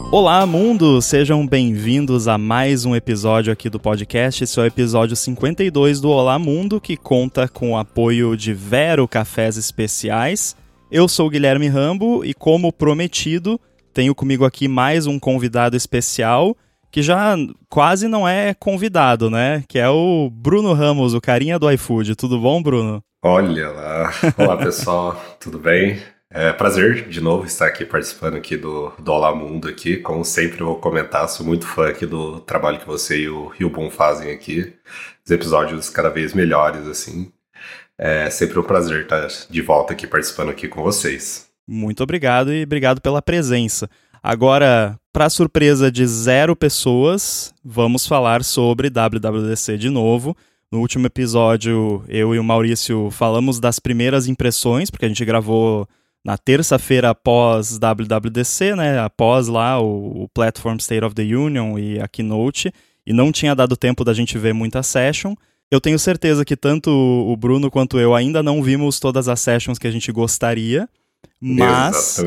Olá, mundo! Sejam bem-vindos a mais um episódio aqui do podcast. Esse é o episódio 52 do Olá, Mundo, que conta com o apoio de Vero Cafés Especiais. Eu sou o Guilherme Rambo e, como prometido, tenho comigo aqui mais um convidado especial, que já quase não é convidado, né? Que é o Bruno Ramos, o carinha do iFood. Tudo bom, Bruno? Olha lá. Olá, pessoal. Tudo bem? É prazer de novo estar aqui participando aqui do Olá Mundo aqui. Como sempre eu vou comentar, sou muito fã aqui do trabalho que você e o Boom fazem aqui. Os episódios cada vez melhores, assim. É sempre um prazer estar de volta aqui participando aqui com vocês. Muito obrigado e obrigado pela presença. Agora, para surpresa de 0 pessoas, vamos falar sobre WWDC de novo. No último episódio, eu e o Maurício falamos das primeiras impressões, porque a gente gravou na terça-feira após WWDC, né? Após lá o Platform State of the Union e a Keynote, e não tinha dado tempo da gente ver muita session. Eu tenho certeza que tanto o Bruno quanto eu ainda não vimos todas as sessions que a gente gostaria, mas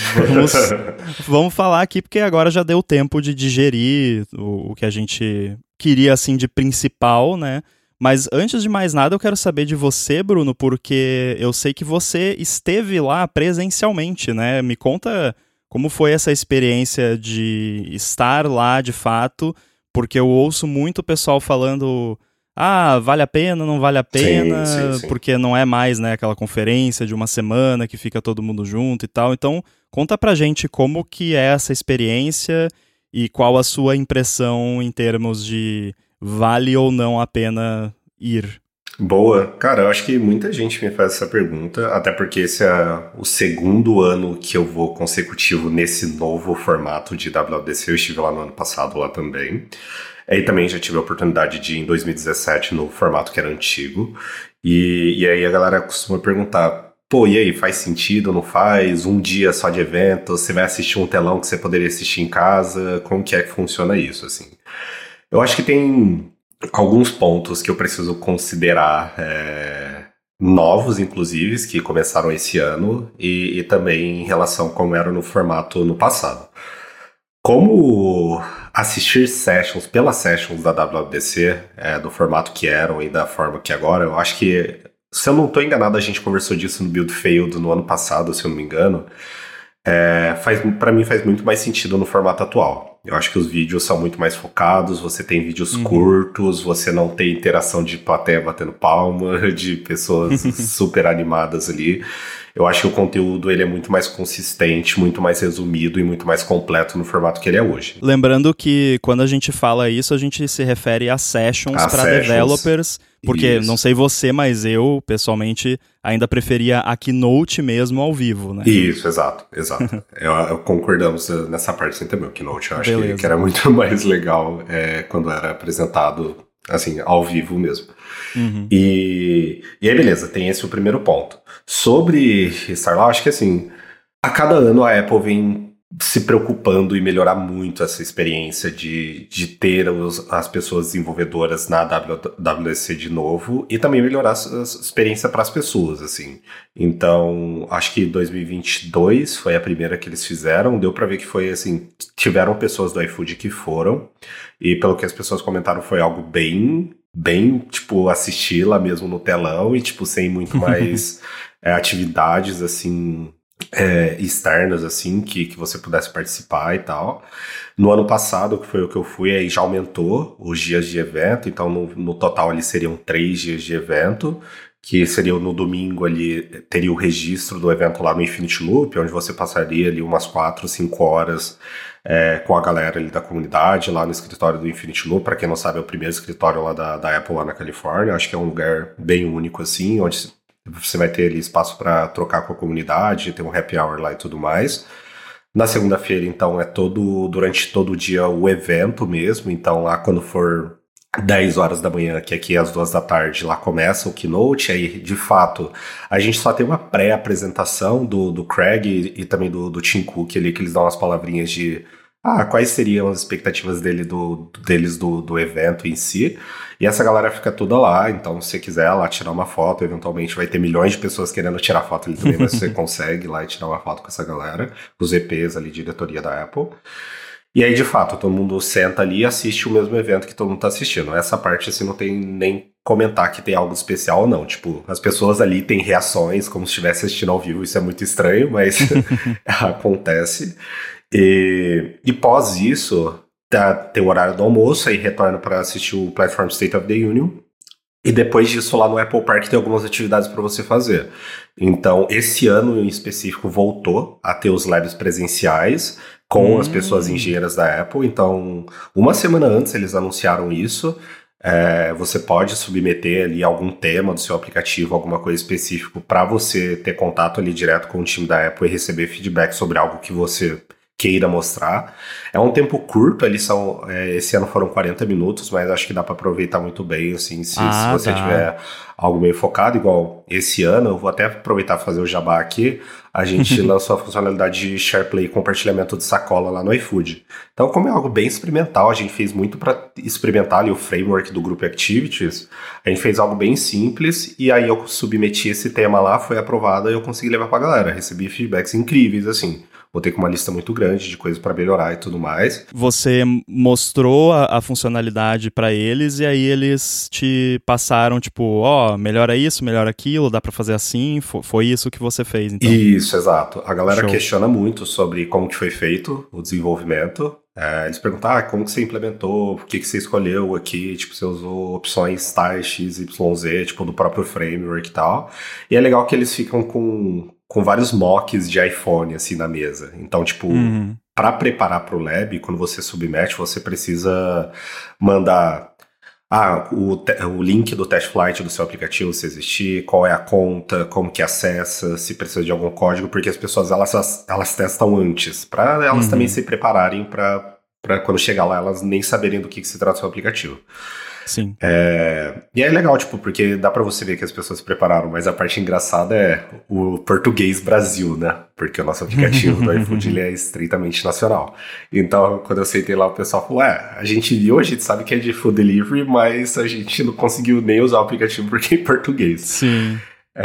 vamos falar aqui porque agora já deu tempo de digerir o que a gente queria assim de principal, né? Mas antes de mais nada eu quero saber de você, Bruno, porque eu sei que você esteve lá presencialmente, né? Me conta como foi essa experiência de estar lá de fato, porque eu ouço muito o pessoal falando... vale a pena, não vale a pena, sim. Porque não é mais, né, aquela conferência de uma semana que fica todo mundo junto e tal. Então, conta pra gente como que é essa experiência e qual a sua impressão em termos de vale ou não a pena ir. Boa. Cara, eu acho que muita gente me faz essa pergunta, até porque esse é o segundo ano que eu vou consecutivo nesse novo formato de WWDC. Eu estive lá no ano passado lá também. Aí também já tive a oportunidade de ir em 2017 no formato que era antigo. E aí a galera costuma perguntar, pô, e aí, faz sentido, não faz? Um dia só de evento, você vai assistir um telão que você poderia assistir em casa? Como que é que funciona isso, assim? Eu acho que tem alguns pontos que eu preciso considerar novos, inclusive, que começaram esse ano, e também em relação a como era no formato no passado. Como assistir sessions, pelas sessions da WWDC, do formato que eram e da forma que agora, eu acho que, se eu não estou enganado, a gente conversou disso no Build Failed no ano passado, se eu não me engano, para mim faz muito mais sentido no formato atual. Eu acho que os vídeos são muito mais focados, você tem vídeos curtos, você não tem interação de plateia batendo palma, de pessoas super animadas ali. Eu acho que o conteúdo ele é muito mais consistente, muito mais resumido e muito mais completo no formato que ele é hoje. Lembrando que quando a gente fala isso, a gente se refere a sessions para developers, porque não sei você, mas eu, pessoalmente, ainda preferia a Keynote mesmo ao vivo, né? Isso, exato. eu concordamos nessa parte assim também. O Keynote eu acho que era muito mais legal quando era apresentado assim, ao vivo mesmo. E aí, beleza, tem esse o primeiro ponto. Sobre estar lá, acho que assim, a cada ano a Apple vem se preocupando em melhorar muito essa experiência de ter as pessoas desenvolvedoras na WWDC de novo e também melhorar a experiência para as pessoas, assim. Então, acho que 2022 foi a primeira que eles fizeram, deu para ver que foi assim, tiveram pessoas do iFood que foram, e pelo que as pessoas comentaram foi algo bem, tipo, assistir lá mesmo no telão e, tipo, sem muito mais atividades, assim, externas, assim, que você pudesse participar e tal. No ano passado, que foi o que eu fui, aí já aumentou os dias de evento, então no total ali seriam 3 dias de evento, que seria no domingo ali, teria o registro do evento lá no Infinity Loop, onde você passaria ali umas 4, 5 horas com a galera ali da comunidade, lá no escritório do Infinity Loop. Para quem não sabe, é o primeiro escritório lá da Apple lá na Califórnia. Acho que é um lugar bem único, assim, onde você vai ter ali espaço para trocar com a comunidade, ter um happy hour lá e tudo mais. Na segunda-feira, então, durante todo o dia o evento mesmo. Então, lá quando for 10 horas da manhã, que aqui é às 2 da tarde, lá começa o Keynote. Aí, de fato, a gente só tem uma pré-apresentação do Craig e também do Tim Cook ali, que eles dão umas palavrinhas de quais seriam as expectativas deles do evento em si. E essa galera fica toda lá, então se você quiser lá tirar uma foto, eventualmente vai ter milhões de pessoas querendo tirar foto ali também, mas você consegue ir lá e tirar uma foto com essa galera, os EPs ali, diretoria da Apple. E aí, de fato, todo mundo senta ali e assiste o mesmo evento que todo mundo tá assistindo. Essa parte, assim, não tem nem comentar que tem algo especial ou não. Tipo, as pessoas ali têm reações como se estivesse assistindo ao vivo. Isso é muito estranho, mas acontece. E pós isso, tem o horário do almoço, aí retorna para assistir o Platform State of the Union. E depois disso, lá no Apple Park tem algumas atividades para você fazer. Então, esse ano em específico voltou a ter os labs presenciais com as pessoas engenheiras da Apple. Então, uma semana antes eles anunciaram isso. Você pode submeter ali algum tema do seu aplicativo, alguma coisa específica para você ter contato ali direto com o time da Apple e receber feedback sobre algo que você queira mostrar. É um tempo curto, esse ano foram 40 minutos, mas acho que dá para aproveitar muito bem, assim, se você tiver algo meio focado, igual esse ano, eu vou até aproveitar e fazer o jabá aqui, a gente lançou a funcionalidade de SharePlay e compartilhamento de sacola lá no iFood. Então, como é algo bem experimental, a gente fez muito para experimentar ali o framework do Group Activities, a gente fez algo bem simples, e aí eu submeti esse tema lá, foi aprovado, e eu consegui levar pra galera, recebi feedbacks incríveis, assim. Botei com uma lista muito grande de coisas para melhorar e tudo mais. Você mostrou a funcionalidade para eles e aí eles te passaram, tipo, melhora isso, melhora aquilo, dá para fazer assim, foi isso que você fez, então? Isso, exato. A galera questiona muito sobre como que foi feito o desenvolvimento. Eles perguntam, como que você implementou, o que você escolheu aqui, tipo, você usou opções tais, X, Y, Z, tipo, do próprio framework e tal. E é legal que eles ficam com vários mocks de iPhone, assim, na mesa. Então, tipo, para preparar para o lab, quando você submete, você precisa mandar o link do test flight do seu aplicativo, se existir, qual é a conta, como que acessa, se precisa de algum código, porque as pessoas, elas testam antes, para elas também se prepararem para quando chegar lá, elas nem saberem do que se trata o seu aplicativo. Sim. E é legal, tipo, porque dá pra você ver que as pessoas se prepararam, mas a parte engraçada é o português Brasil, né? Porque o nosso aplicativo do iFood, ele é estritamente nacional. Então, quando eu sentei lá, o pessoal falou, a gente viu, a gente sabe que é de food delivery, mas a gente não conseguiu nem usar o aplicativo porque é em português. Sim.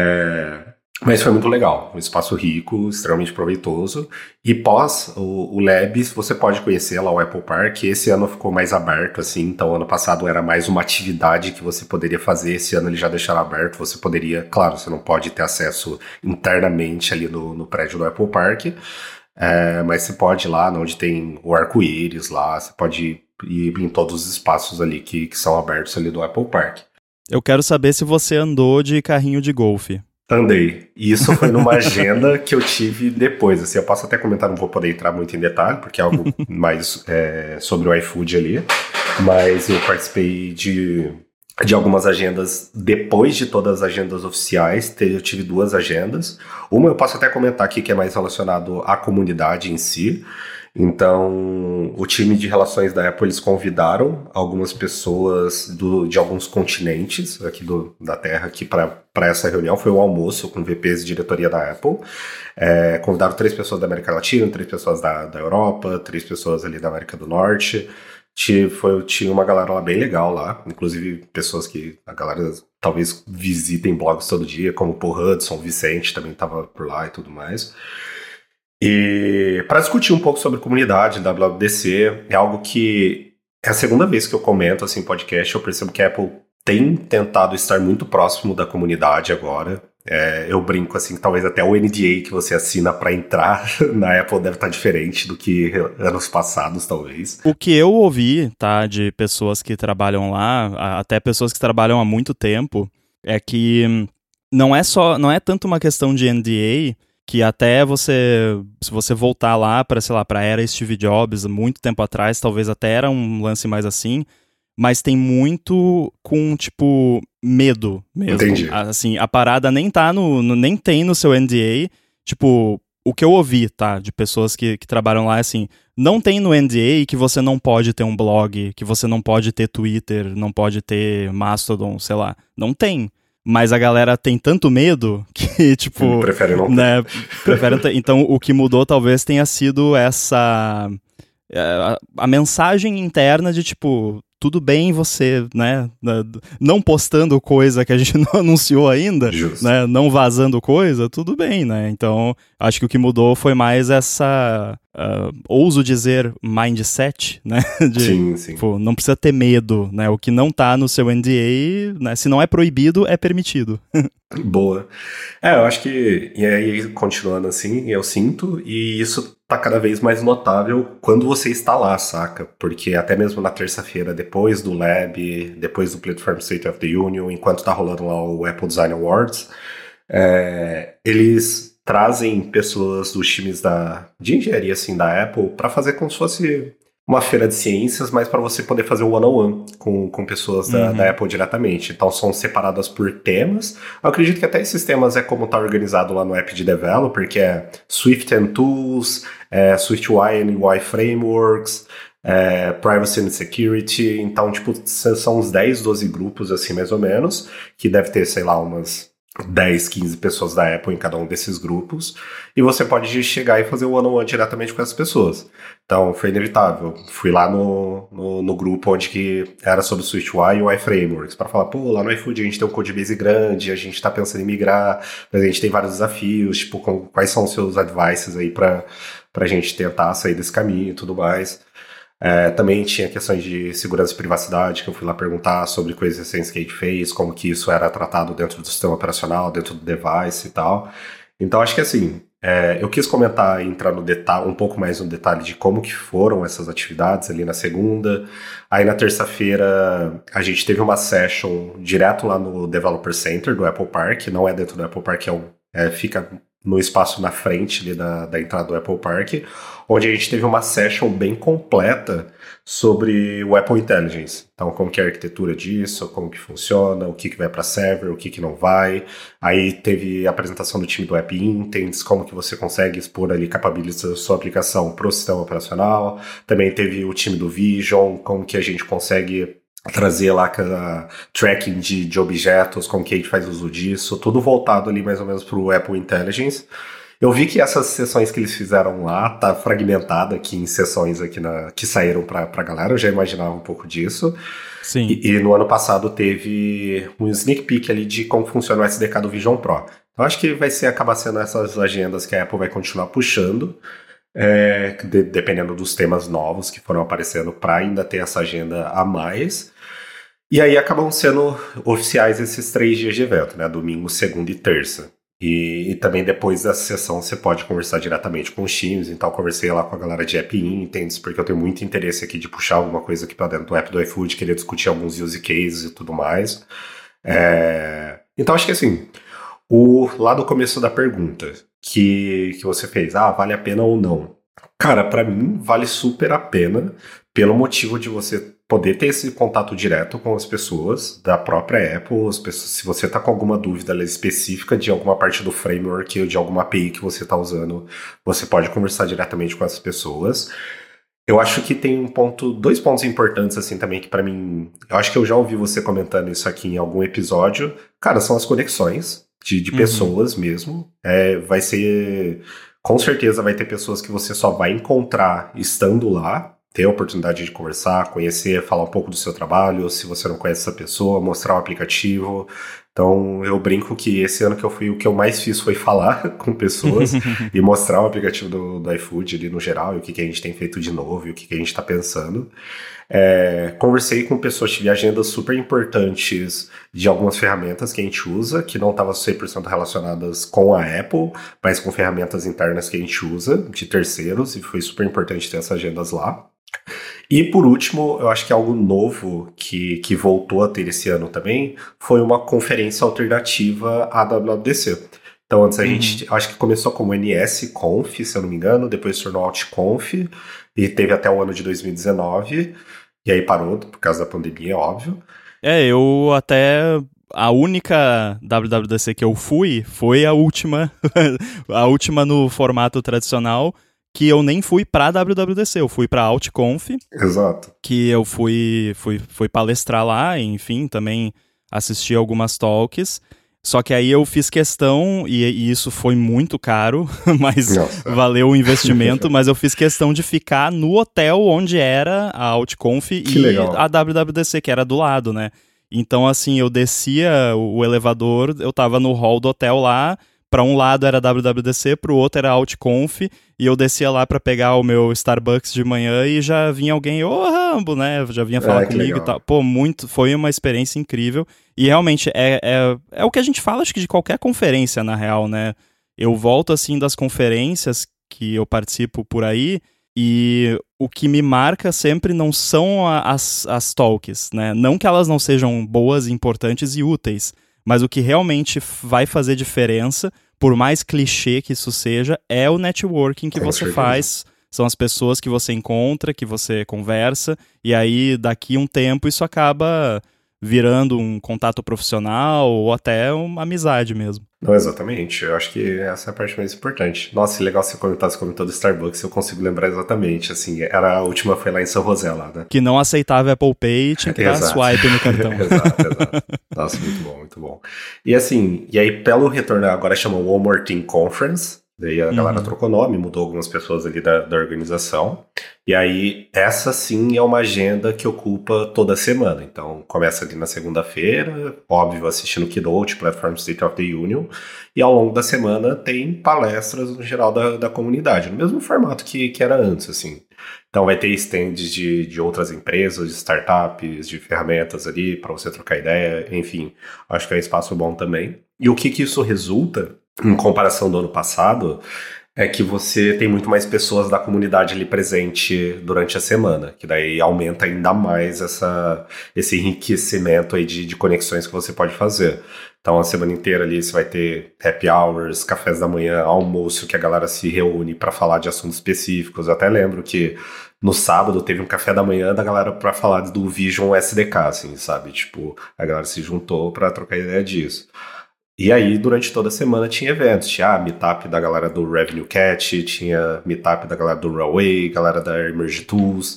Mas foi muito legal, um espaço rico, extremamente proveitoso. E pós o Labs, você pode conhecer lá o Apple Park. Esse ano ficou mais aberto, assim. Então, ano passado era mais uma atividade que você poderia fazer. Esse ano eles já deixaram aberto. Você poderia, claro, você não pode ter acesso internamente ali no prédio do Apple Park. Mas você pode ir lá onde tem o arco-íris lá. Você pode ir em todos os espaços ali que são abertos ali do Apple Park. Eu quero saber se você andou de carrinho de golfe. Andei. E isso foi numa agenda que eu tive depois. Assim, eu posso até comentar, não vou poder entrar muito em detalhe, porque é algo mais sobre o iFood ali. Mas eu participei de algumas agendas depois de todas as agendas oficiais. Eu tive 2 agendas. Uma eu posso até comentar aqui que é mais relacionado à comunidade em si. Então, o time de relações da Apple, eles convidaram algumas pessoas de alguns continentes aqui da Terra aqui para essa reunião. Foi um almoço com VPs de diretoria da Apple. Convidaram 3 pessoas da América Latina, 3 pessoas da Europa, 3 pessoas ali da América do Norte. Tinha uma galera lá bem legal lá, inclusive pessoas que a galera talvez visitem blogs todo dia, como o Paul Hudson, o Vicente também estava por lá e tudo mais. E para discutir um pouco sobre comunidade, WWDC, é algo que é a segunda vez que eu comento assim, em podcast. Eu percebo que a Apple tem tentado estar muito próximo da comunidade agora. Eu brinco assim, que talvez até o NDA que você assina para entrar na Apple deve estar diferente do que anos passados, talvez. O que eu ouvi, tá, de pessoas que trabalham lá, até pessoas que trabalham há muito tempo, é que não é tanto uma questão de NDA, que até se você voltar lá para, sei lá, para a era Steve Jobs, muito tempo atrás, talvez até era um lance mais assim, mas tem muito com, tipo, medo mesmo. Entendi. Assim, a parada nem tá nem tem no seu NDA, tipo, o que eu ouvi, tá, de pessoas que trabalham lá, assim, não tem no NDA que você não pode ter um blog, que você não pode ter Twitter, não pode ter Mastodon, sei lá, não tem. Mas a galera tem tanto medo que, tipo... Prefere não ter. Né, então, o que mudou talvez tenha sido essa... A mensagem interna de, tipo... tudo bem você, né, não postando coisa que a gente não anunciou ainda, né, não vazando coisa, tudo bem, né? Então, acho que o que mudou foi mais essa, ouso dizer, mindset, né? Sim. Pô, não precisa ter medo, né? O que não tá no seu NDA, né, se não é proibido, é permitido. Boa. Eu acho que, e aí continuando assim, eu sinto, e isso tá cada vez mais notável quando você está lá, saca? Porque até mesmo na terça-feira, depois do Lab, depois do Platform State of the Union, enquanto tá rolando lá o Apple Design Awards, eles trazem pessoas dos times de engenharia assim, da Apple para fazer como se fosse uma feira de ciências, mas para você poder fazer o one-on-one com pessoas da Apple diretamente. Então são separadas por temas. Eu acredito que até esses temas é como tá organizado lá no app de developer, que é Swift and Tools, SwiftUI and UI Frameworks, Privacy and Security. Então, tipo, são uns 10, 12 grupos, assim, mais ou menos, que deve ter, sei lá, umas 10, 15 pessoas da Apple em cada um desses grupos, e você pode chegar e fazer o one-on-one diretamente com essas pessoas. Então, foi inevitável. Fui lá no grupo onde que era sobre SwiftUI e UI Frameworks, para falar, pô, lá no iFood a gente tem um codebase grande, a gente está pensando em migrar, mas a gente tem vários desafios, tipo, quais são os seus advices aí para a gente tentar sair desse caminho e tudo mais. Também tinha questões de segurança e privacidade, que eu fui lá perguntar sobre coisas recentes que a gente fez, como que isso era tratado dentro do sistema operacional, dentro do device e tal. Então, acho que assim, eu quis comentar e entrar no detalhe, um pouco mais no detalhe de como que foram essas atividades ali na segunda. Aí na terça-feira a gente teve uma session direto lá no Developer Center do Apple Park, não é dentro do Apple Park, fica no espaço na frente ali da entrada do Apple Park, onde a gente teve uma session bem completa sobre o Apple Intelligence. Então, como que é a arquitetura disso, como que funciona, o que vai para server, o que não vai. Aí teve a apresentação do time do App Intents, como que você consegue expor ali, capabilizar a sua aplicação para o sistema operacional. Também teve o time do Vision, como que a gente consegue trazer lá tracking de objetos, como que a gente faz uso disso, tudo voltado ali mais ou menos para o Apple Intelligence. Eu vi que essas sessões que eles fizeram lá tá fragmentada aqui em sessões aqui que saíram pra galera, eu já imaginava um pouco disso. Sim. E no ano passado teve um sneak peek ali de como funciona o SDK do Vision Pro. Eu acho que acabar sendo essas agendas que a Apple vai continuar puxando, dependendo dos temas novos que foram aparecendo, para ainda ter essa agenda a mais. E aí acabam sendo oficiais esses 3 dias de evento, né? Domingo, segunda e terça. E também depois da sessão você pode conversar diretamente com os times. Então eu conversei lá com a galera de App Intents, porque eu tenho muito interesse aqui de puxar alguma coisa aqui para dentro do app do iFood, queria discutir alguns use cases e tudo mais. Então acho que assim, lá do começo da pergunta que você fez, vale a pena ou não? Cara, para mim vale super a pena, pelo motivo de você poder ter esse contato direto com as pessoas da própria Apple, se você está com alguma dúvida específica de alguma parte do framework ou de alguma API que você está usando, você pode conversar diretamente com essas pessoas. Eu acho que tem 2 pontos importantes assim também que para mim, eu acho que eu já ouvi você comentando isso aqui em algum episódio. Cara, são as conexões de pessoas mesmo. Com certeza vai ter pessoas que você só vai encontrar estando lá, ter a oportunidade de conversar, conhecer, falar um pouco do seu trabalho, se você não conhece essa pessoa, mostrar o aplicativo. Então eu brinco que esse ano que eu fui, o que eu mais fiz foi falar com pessoas e mostrar o aplicativo do iFood ali no geral, e o que a gente tem feito de novo, e o que a gente está pensando. Conversei com pessoas, tive agendas super importantes de algumas ferramentas que a gente usa, que não estavam 100% relacionadas com a Apple, mas com ferramentas internas que a gente usa, de terceiros, e foi super importante ter essas agendas lá. E por último, eu acho que algo novo que voltou a ter esse ano também foi uma conferência alternativa à WWDC. Então antes a gente, acho que começou como NSConf, se eu não me engano, depois se tornou OutConf, e teve até o ano de 2019, e aí parou por causa da pandemia, óbvio. Eu até... A única WWDC que eu fui foi a última, a última no formato tradicional, que eu nem fui pra WWDC, eu fui pra OutConf. Exato. Que eu fui palestrar lá, enfim, também assisti algumas talks. Só que aí eu fiz questão, e isso foi muito caro, mas valeu o investimento, mas eu fiz questão de ficar no hotel onde era a OutConf e legal. a WWDC, que era do lado, né? Então, assim, eu descia o elevador, eu tava no hall do hotel lá, pra um lado era WWDC, pro outro era OutConf, e eu descia lá pra pegar o meu Starbucks de manhã e já vinha alguém, ô Rambo, né? Já vinha falar comigo e tal. Pô, foi uma experiência incrível. E realmente é o que a gente fala, acho que de qualquer conferência, na real, né? Eu volto, assim, das conferências que eu participo por aí, e o que me marca sempre não são as talks, né? Não que elas não sejam boas, importantes e úteis, mas o que realmente vai fazer diferença, por mais clichê que isso seja, é o networking que você faz. São as pessoas que você encontra, que você conversa, e aí daqui um tempo isso acaba virando um contato profissional ou até uma amizade mesmo. Não, exatamente. Eu acho que essa é a parte mais importante. Nossa, legal você comentou do Starbucks, eu consigo lembrar exatamente, assim, a última foi lá em São José, lá, né? Que não aceitava Apple Pay e tinha que dar swipe no cartão. Exato. Nossa, muito bom. E assim, e aí pelo retorno, agora chama One More Thing Conference, daí a galera trocou nome, mudou algumas pessoas ali da organização. E aí, essa sim é uma agenda que ocupa toda a semana. Então, começa ali na segunda-feira, óbvio, assistindo Keynote, Platform State of the Union. E ao longo da semana tem palestras no geral da comunidade, no mesmo formato que era antes, assim. Então vai ter stands de outras empresas, de startups, de ferramentas ali para você trocar ideia, enfim. Acho que é um espaço bom também. E o que isso resulta, em comparação do ano passado, é que você tem muito mais pessoas da comunidade ali presente durante a semana, que daí aumenta ainda mais esse enriquecimento aí de conexões que você pode fazer. Então, a semana inteira ali você vai ter happy hours, cafés da manhã, almoço, que a galera se reúne para falar de assuntos específicos. Eu até lembro que no sábado teve um café da manhã da galera para falar do Vision SDK, assim, sabe? Tipo, a galera se juntou para trocar ideia disso. E aí, durante toda a semana tinha eventos. Tinha meetup da galera do Revenue Cat, tinha meetup da galera do Railway, galera da Emerge Tools.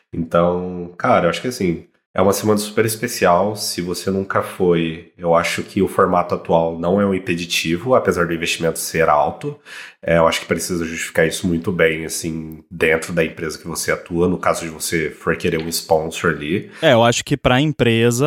Então, cara, eu acho que assim, é uma semana super especial. Se você nunca foi, eu acho que o formato atual não é um impeditivo, apesar do investimento ser alto. Eu acho que precisa justificar isso muito bem, assim, dentro da empresa que você atua, no caso de você for querer um sponsor ali. Eu acho que para a empresa,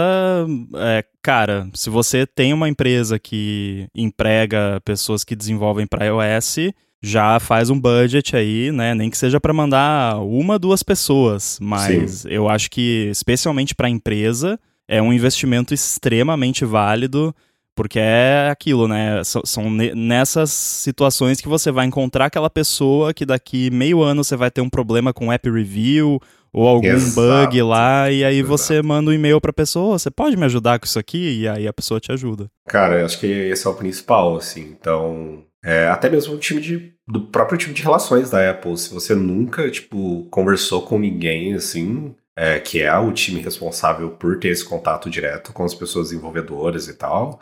cara, se você tem uma empresa que emprega pessoas que desenvolvem para iOS, já faz um budget aí, né? Nem que seja para mandar 1, 2 pessoas, mas sim, eu acho que, especialmente para a empresa, é um investimento extremamente válido, porque é aquilo, né? São nessas situações que você vai encontrar aquela pessoa que daqui meio ano você vai ter um problema com app review ou algum bug lá, e aí você manda um e-mail pra pessoa, você pode me ajudar com isso aqui? E aí a pessoa te ajuda. Cara, eu acho que esse é o principal, assim, então... até mesmo do próprio time de relações da Apple, se você nunca, tipo, conversou com ninguém, assim, que é o time responsável por ter esse contato direto com as pessoas desenvolvedoras e tal,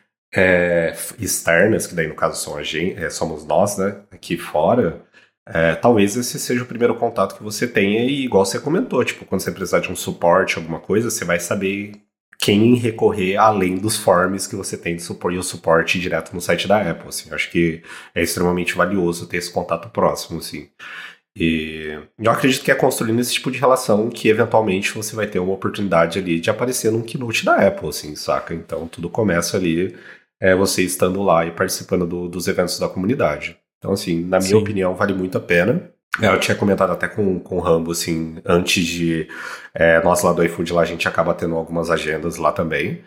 externas, que daí no caso somos nós, né, aqui fora, talvez esse seja o primeiro contato que você tenha, e igual você comentou, tipo, quando você precisar de um suporte, alguma coisa, você vai saber quem recorrer além dos forms que você tem de suporte, e o suporte direto no site da Apple, assim. Eu acho que é extremamente valioso ter esse contato próximo, assim. E eu acredito que é construindo esse tipo de relação que, eventualmente, você vai ter uma oportunidade ali de aparecer num keynote da Apple, assim, saca? Então, tudo começa ali, você estando lá e participando dos eventos da comunidade. Então, assim, na minha opinião, vale muito a pena. Eu tinha comentado até com o Rambo, assim, antes de... nós lá do iFood, lá a gente acaba tendo algumas agendas lá também.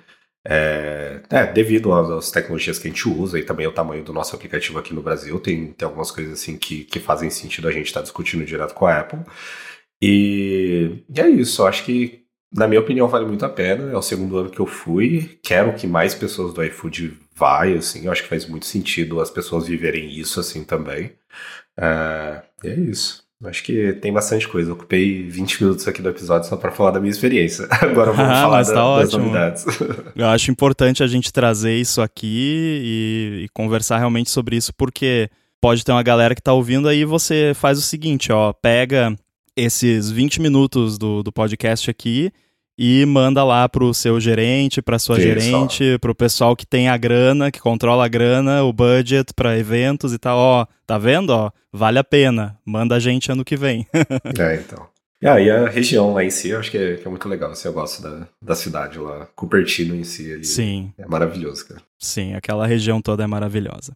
Devido às tecnologias que a gente usa e também o tamanho do nosso aplicativo aqui no Brasil, tem algumas coisas assim que fazem sentido a gente estar discutindo direto com a Apple. E é isso, eu acho que, na minha opinião, vale muito a pena. É o segundo ano que eu fui. Quero que mais pessoas do iFood vai, assim. Eu acho que faz muito sentido as pessoas viverem isso, assim, também. É isso. Acho que tem bastante coisa. Eu ocupei 20 minutos aqui do episódio só para falar da minha experiência. Agora vamos falar das novidades. Eu acho importante a gente trazer isso aqui e conversar realmente sobre isso, porque pode ter uma galera que tá ouvindo aí, você faz o seguinte, ó, pega esses 20 minutos do podcast aqui e manda lá pro seu gerente, pra sua gerente, pro pessoal que tem a grana, que controla a grana, o budget pra eventos e tal. Ó, tá vendo? Ó, vale a pena. Manda a gente ano que vem. Então. E a região lá em si, eu acho que é muito legal. Assim, eu gosto da cidade lá. Cupertino em si, ele Sim. É maravilhoso, cara. Sim, aquela região toda é maravilhosa.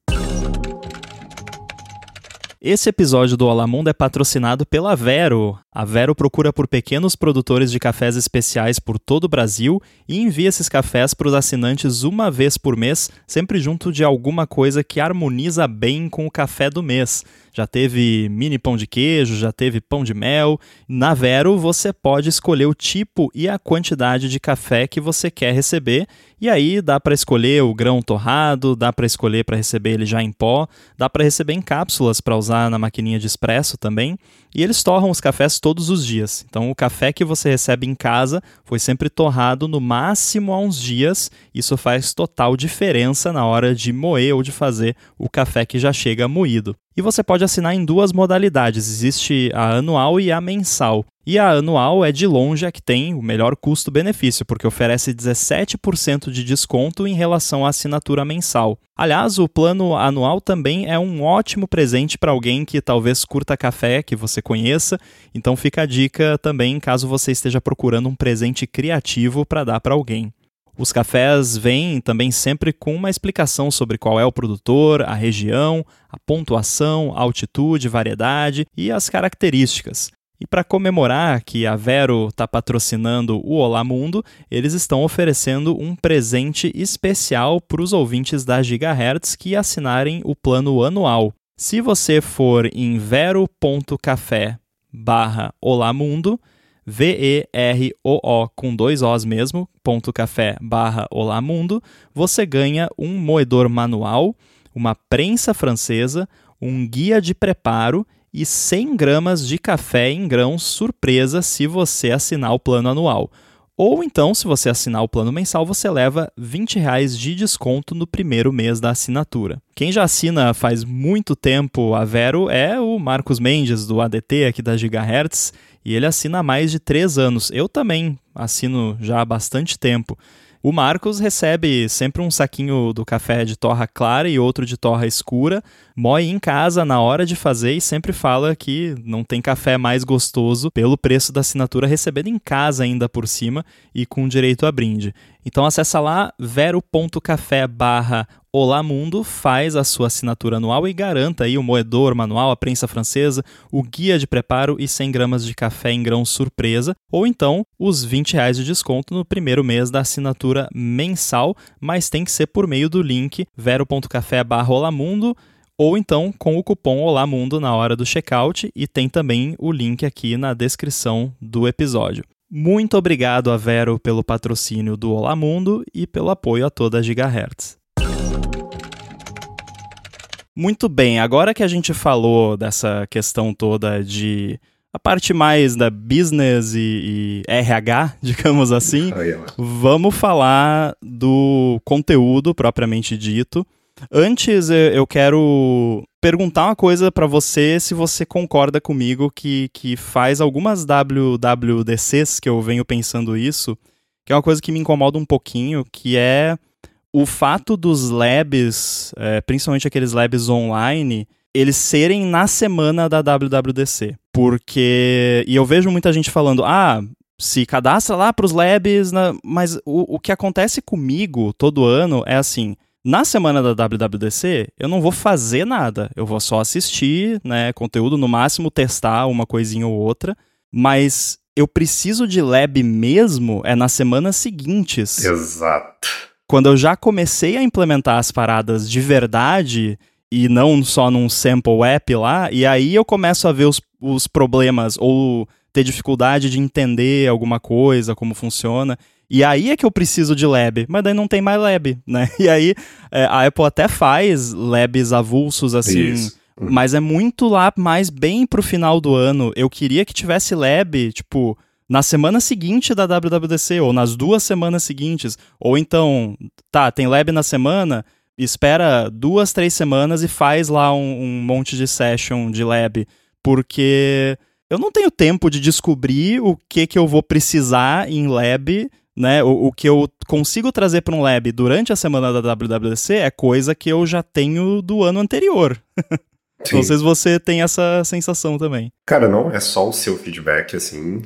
Esse episódio do Olá Mundo é patrocinado pela Vero. A Vero procura por pequenos produtores de cafés especiais por todo o Brasil e envia esses cafés para os assinantes uma vez por mês, sempre junto de alguma coisa que harmoniza bem com o café do mês. Já teve mini pão de queijo, já teve pão de mel. Na Vero você pode escolher o tipo e a quantidade de café que você quer receber. E aí dá para escolher o grão torrado, dá para escolher para receber ele já em pó, dá para receber em cápsulas para usar na maquininha de expresso também. E eles torram os cafés todos os dias. Então o café que você recebe em casa foi sempre torrado no máximo há uns dias. Isso faz total diferença na hora de moer ou de fazer o café que já chega moído. E você pode assinar em duas modalidades, existe a anual e a mensal. E a anual é de longe a que tem o melhor custo-benefício, porque oferece 17% de desconto em relação à assinatura mensal. Aliás, o plano anual também é um ótimo presente para alguém que talvez curta café, que você conheça. Então fica a dica também, caso você esteja procurando um presente criativo para dar para alguém. Os cafés vêm também sempre com uma explicação sobre qual é o produtor, a região, a pontuação, a altitude, variedade e as características. E para comemorar que a Vero está patrocinando o Olá Mundo, eles estão oferecendo um presente especial para os ouvintes da Gigahertz que assinarem o plano anual. Se você for em vero.café/olamundo, VEROO com 2 Os mesmo, .café/olamundo, você ganha um moedor manual, uma prensa francesa, um guia de preparo e 100 gramas de café em grãos surpresa se você assinar o plano anual. Ou então, se você assinar o plano mensal, você leva R$20 de desconto no primeiro mês da assinatura. Quem já assina faz muito tempo a Vero é o Marcos Mendes, do ADT aqui da Gigahertz, e ele assina há mais de 3 anos. Eu também assino já há bastante tempo. O Marcos recebe sempre um saquinho do café de torra clara e outro de torra escura, moe em casa na hora de fazer e sempre fala que não tem café mais gostoso pelo preço da assinatura recebendo em casa ainda por cima e com direito a brinde. Então acessa lá vero.café/olamundo, faz a sua assinatura anual e garanta aí o moedor manual, a prensa francesa, o guia de preparo e 100 gramas de café em grão surpresa, ou então os R$20 de desconto no primeiro mês da assinatura mensal, mas tem que ser por meio do link vero.café/olamundo, ou então com o cupom OLAMUNDO na hora do checkout, e tem também o link aqui na descrição do episódio. Muito obrigado a Vero pelo patrocínio do Olá Mundo e pelo apoio a toda a Gigahertz. Muito bem, agora que a gente falou dessa questão toda de a parte mais da business e RH, digamos assim, vamos falar do conteúdo propriamente dito. Antes, eu quero perguntar uma coisa para você, se você concorda comigo que faz algumas WWDCs que eu venho pensando isso, que é uma coisa que me incomoda um pouquinho, que é o fato dos labs, principalmente aqueles labs online, eles serem na semana da WWDC. E eu vejo muita gente falando, se cadastra lá para os labs, mas o que acontece comigo todo ano é assim, na semana da WWDC, eu não vou fazer nada. Eu vou só assistir, né, conteúdo, no máximo testar uma coisinha ou outra. Mas eu preciso de lab mesmo nas semanas seguintes. Exato. Quando eu já comecei a implementar as paradas de verdade, e não só num sample app lá, e aí eu começo a ver os problemas, ou ter dificuldade de entender alguma coisa, como funciona. E aí é que eu preciso de lab, mas daí não tem mais lab, né? E aí a Apple até faz labs avulsos assim, mas é muito lá mais bem pro final do ano. Eu queria que tivesse lab, tipo, na semana seguinte da WWDC, ou nas 2 semanas seguintes. Ou então, tem lab na semana, espera 2, 3 semanas e faz lá um monte de session de lab, porque eu não tenho tempo de descobrir o que eu vou precisar em lab, né? O que eu consigo trazer para um lab durante a semana da WWDC é coisa que eu já tenho do ano anterior. Sim. Não sei se você tem essa sensação também. Cara, não é só o seu feedback, assim.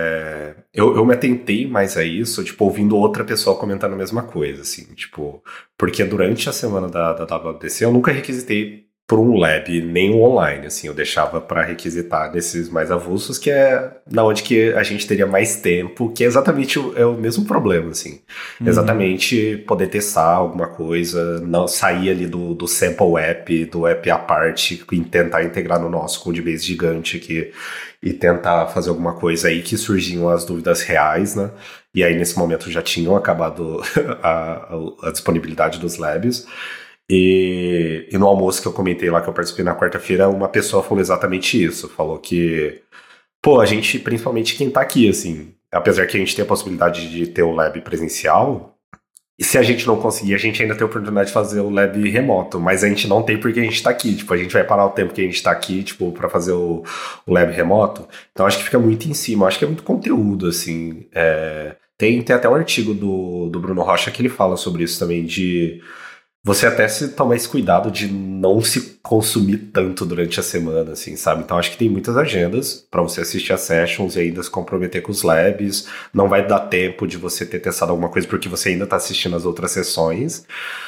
Eu me atentei mais a isso, tipo, ouvindo outra pessoa comentando a mesma coisa, assim. Tipo, porque durante a semana da WWDC eu nunca requisitei por um lab, nem um online, assim. Eu deixava para requisitar nesses mais avulsos, que é na onde que a gente teria mais tempo, que é exatamente o mesmo problema, assim. Exatamente poder testar alguma coisa, não sair ali do sample app, do app à parte, e tentar integrar no nosso codebase gigante aqui, e tentar fazer alguma coisa aí que surgiam as dúvidas reais, né? E aí, nesse momento, já tinham acabado a disponibilidade dos labs. E no almoço que eu comentei lá, que eu participei na quarta-feira, uma pessoa falou exatamente isso. Falou que, a gente, principalmente quem tá aqui, assim, apesar que a gente tem a possibilidade de ter o lab presencial, e se a gente não conseguir, a gente ainda tem a oportunidade de fazer o lab remoto, mas a gente não tem porque a gente tá aqui. Tipo, a gente vai parar o tempo que a gente tá aqui, tipo, pra fazer o lab remoto. Então, acho que fica muito em cima. Acho que é muito conteúdo, assim. Tem até um artigo do Bruno Rocha que ele fala sobre isso também, de você até se tomar esse cuidado de não se consumir tanto durante a semana, assim, sabe? Então acho que tem muitas agendas para você assistir as sessions e ainda se comprometer com os labs. Não vai dar tempo de você ter testado alguma coisa porque você ainda tá assistindo as outras sessões.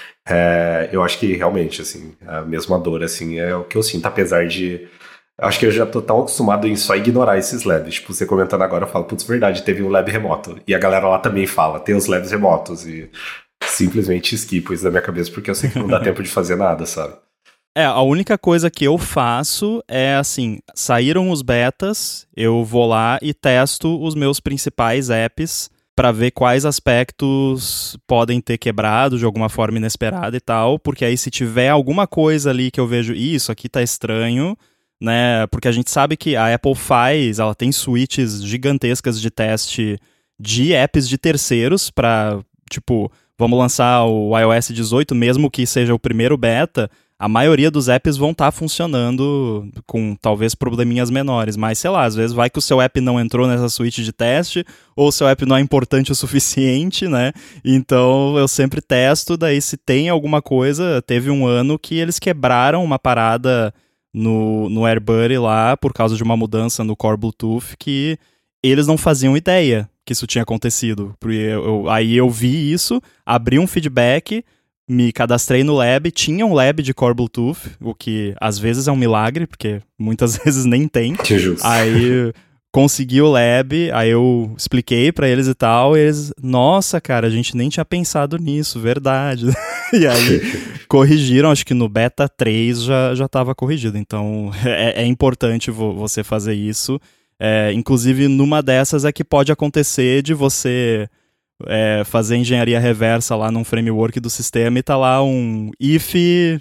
Eu acho que realmente, assim, a mesma dor, assim, é o que eu sinto, apesar de... Acho que eu já tô tão acostumado em só ignorar esses labs. Tipo, você comentando agora, eu falo, putz, verdade, teve um lab remoto. E a galera lá também fala, tem os labs remotos e... simplesmente esquipo isso da minha cabeça porque eu sei que não dá tempo de fazer nada, sabe? A única coisa que eu faço é assim, saíram os betas, eu vou lá e testo os meus principais apps para ver quais aspectos podem ter quebrado de alguma forma inesperada e tal, porque aí se tiver alguma coisa ali que eu vejo, isso aqui tá estranho, né, porque a gente sabe que a Apple ela tem suítes gigantescas de teste de apps de terceiros para, tipo... Vamos lançar o iOS 18, mesmo que seja o primeiro beta, a maioria dos apps vão estar funcionando com talvez probleminhas menores, mas sei lá, às vezes vai que o seu app não entrou nessa suíte de teste, ou o seu app não é importante o suficiente, né? Então eu sempre testo, daí se tem alguma coisa, teve um ano que eles quebraram uma parada no AirBuddy lá, por causa de uma mudança no Core Bluetooth, que eles não faziam ideia que isso tinha acontecido. Aí eu vi isso, abri um feedback, me cadastrei no lab, tinha um lab de Core Bluetooth, o que às vezes é um milagre, porque muitas vezes nem tem. Que justo. Aí consegui o lab, aí eu expliquei pra eles e tal, e eles, nossa, cara, a gente nem tinha pensado nisso, verdade. E aí corrigiram, acho que no beta 3 já tava corrigido, então é importante você fazer isso. Inclusive, numa dessas é que pode acontecer de você fazer engenharia reversa lá num framework do sistema e tá lá um if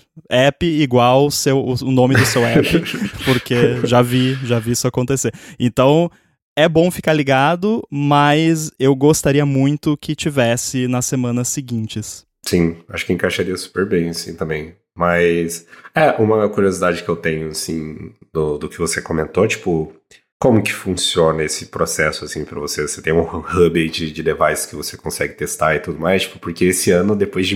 app igual o nome do seu app, porque já vi isso acontecer. Então, é bom ficar ligado, mas eu gostaria muito que tivesse nas semanas seguintes. Sim, acho que encaixaria super bem, assim, também. Mas, uma curiosidade que eu tenho, assim, do que você comentou, tipo... Como que funciona esse processo, assim, pra você? Você tem um hub aí de device que você consegue testar e tudo mais? Tipo, porque esse ano, depois de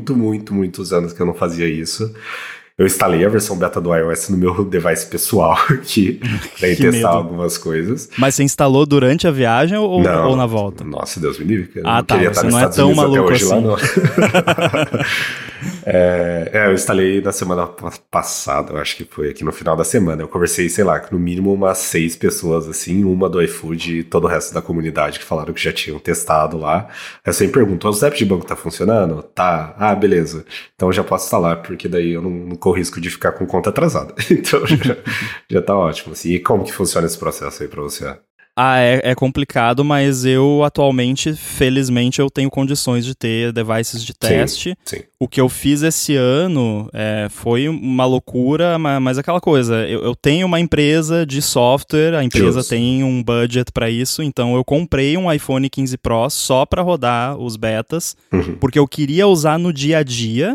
muitos anos que eu não fazia isso, eu instalei a versão beta do iOS no meu device pessoal aqui, pra ir testar algumas coisas. Mas você instalou durante a viagem ou na volta? Nossa, Deus me livre. Eu não queria estar nos Estados Unidos até hoje assim. Lá, não. Eu instalei na semana passada, eu acho que foi aqui no final da semana. Eu conversei, sei lá, no mínimo umas 6 pessoas, assim, uma do iFood e todo o resto da comunidade que falaram que já tinham testado lá. Eu sempre pergunto, os apps de banco tá funcionando? Tá. Ah, beleza. Então eu já posso instalar, porque daí eu não corro risco de ficar com conta atrasada. Então já tá ótimo, assim. E como que funciona esse processo aí pra você? É complicado, mas eu atualmente, felizmente, eu tenho condições de ter devices de teste. Sim. O que eu fiz esse ano foi uma loucura, mas aquela coisa, eu tenho uma empresa de software, a empresa tem um budget para isso, então eu comprei um iPhone 15 Pro só para rodar os betas, porque eu queria usar no dia a dia,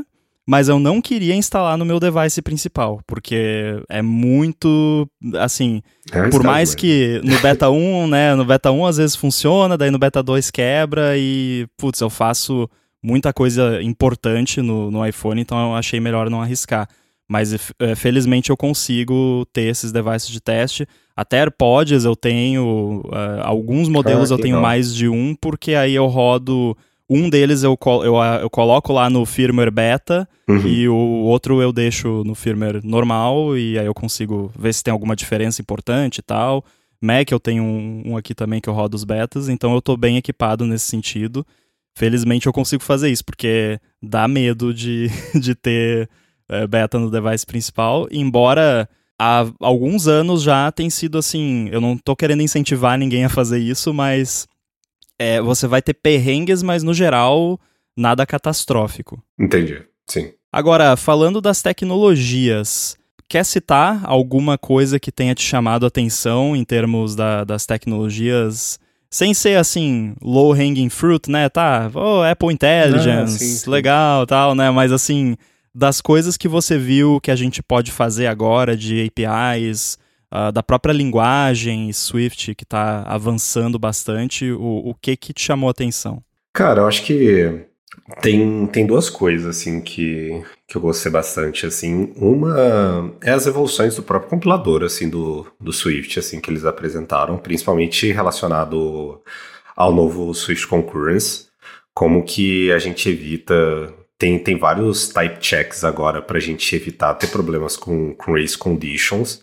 mas eu não queria instalar no meu device principal, porque é muito, assim, por mais que no beta 1, né, no beta 1 às vezes funciona, daí no beta 2 quebra e, putz, eu faço muita coisa importante no iPhone, então eu achei melhor não arriscar. Mas felizmente eu consigo ter esses devices de teste. Até AirPods eu tenho, alguns modelos eu tenho mais de um, porque aí eu rodo... Um deles eu coloco lá no firmware beta e o outro eu deixo no firmware normal e aí eu consigo ver se tem alguma diferença importante e tal. Mac eu tenho um aqui também que eu rodo os betas, então eu tô bem equipado nesse sentido. Felizmente eu consigo fazer isso, porque dá medo de ter beta no device principal, embora há alguns anos já tem sido assim, eu não tô querendo incentivar ninguém a fazer isso, mas... você vai ter perrengues, mas no geral, nada catastrófico. Entendi, sim. Agora, falando das tecnologias, quer citar alguma coisa que tenha te chamado a atenção em termos das tecnologias, sem ser assim, low-hanging fruit, né? Tá, Apple Intelligence, sim. Legal, tal, né? Mas assim, das coisas que você viu que a gente pode fazer agora de APIs... da própria linguagem Swift, que está avançando bastante, o que te chamou a atenção? Cara, eu acho que tem duas coisas, assim, que eu gostei bastante, assim. Uma é as evoluções do próprio compilador, assim, do Swift, assim, que eles apresentaram, principalmente relacionado ao novo Swift Concurrence, como que a gente evita... Tem vários type checks agora para a gente evitar ter problemas com race conditions,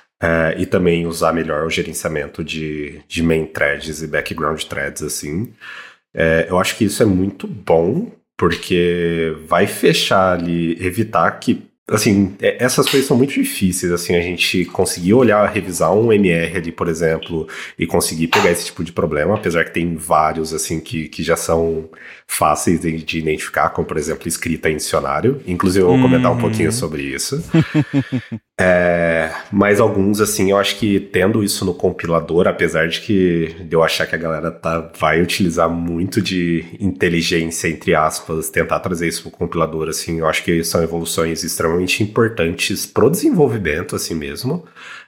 e também usar melhor o gerenciamento de main threads e background threads, assim. Eu acho que isso é muito bom, porque vai fechar ali, evitar que... Assim, essas coisas são muito difíceis, assim, a gente conseguir olhar, revisar um MR ali, por exemplo, e conseguir pegar esse tipo de problema, apesar que tem vários, assim, que já são fáceis de identificar, como, por exemplo, escrita em dicionário. Inclusive, eu vou comentar um pouquinho sobre isso. Mas alguns, assim, eu acho que tendo isso no compilador, apesar de eu achar que a galera vai utilizar muito de inteligência, entre aspas, tentar trazer isso pro compilador, assim, eu acho que são evoluções extremamente importantes pro desenvolvimento, assim mesmo.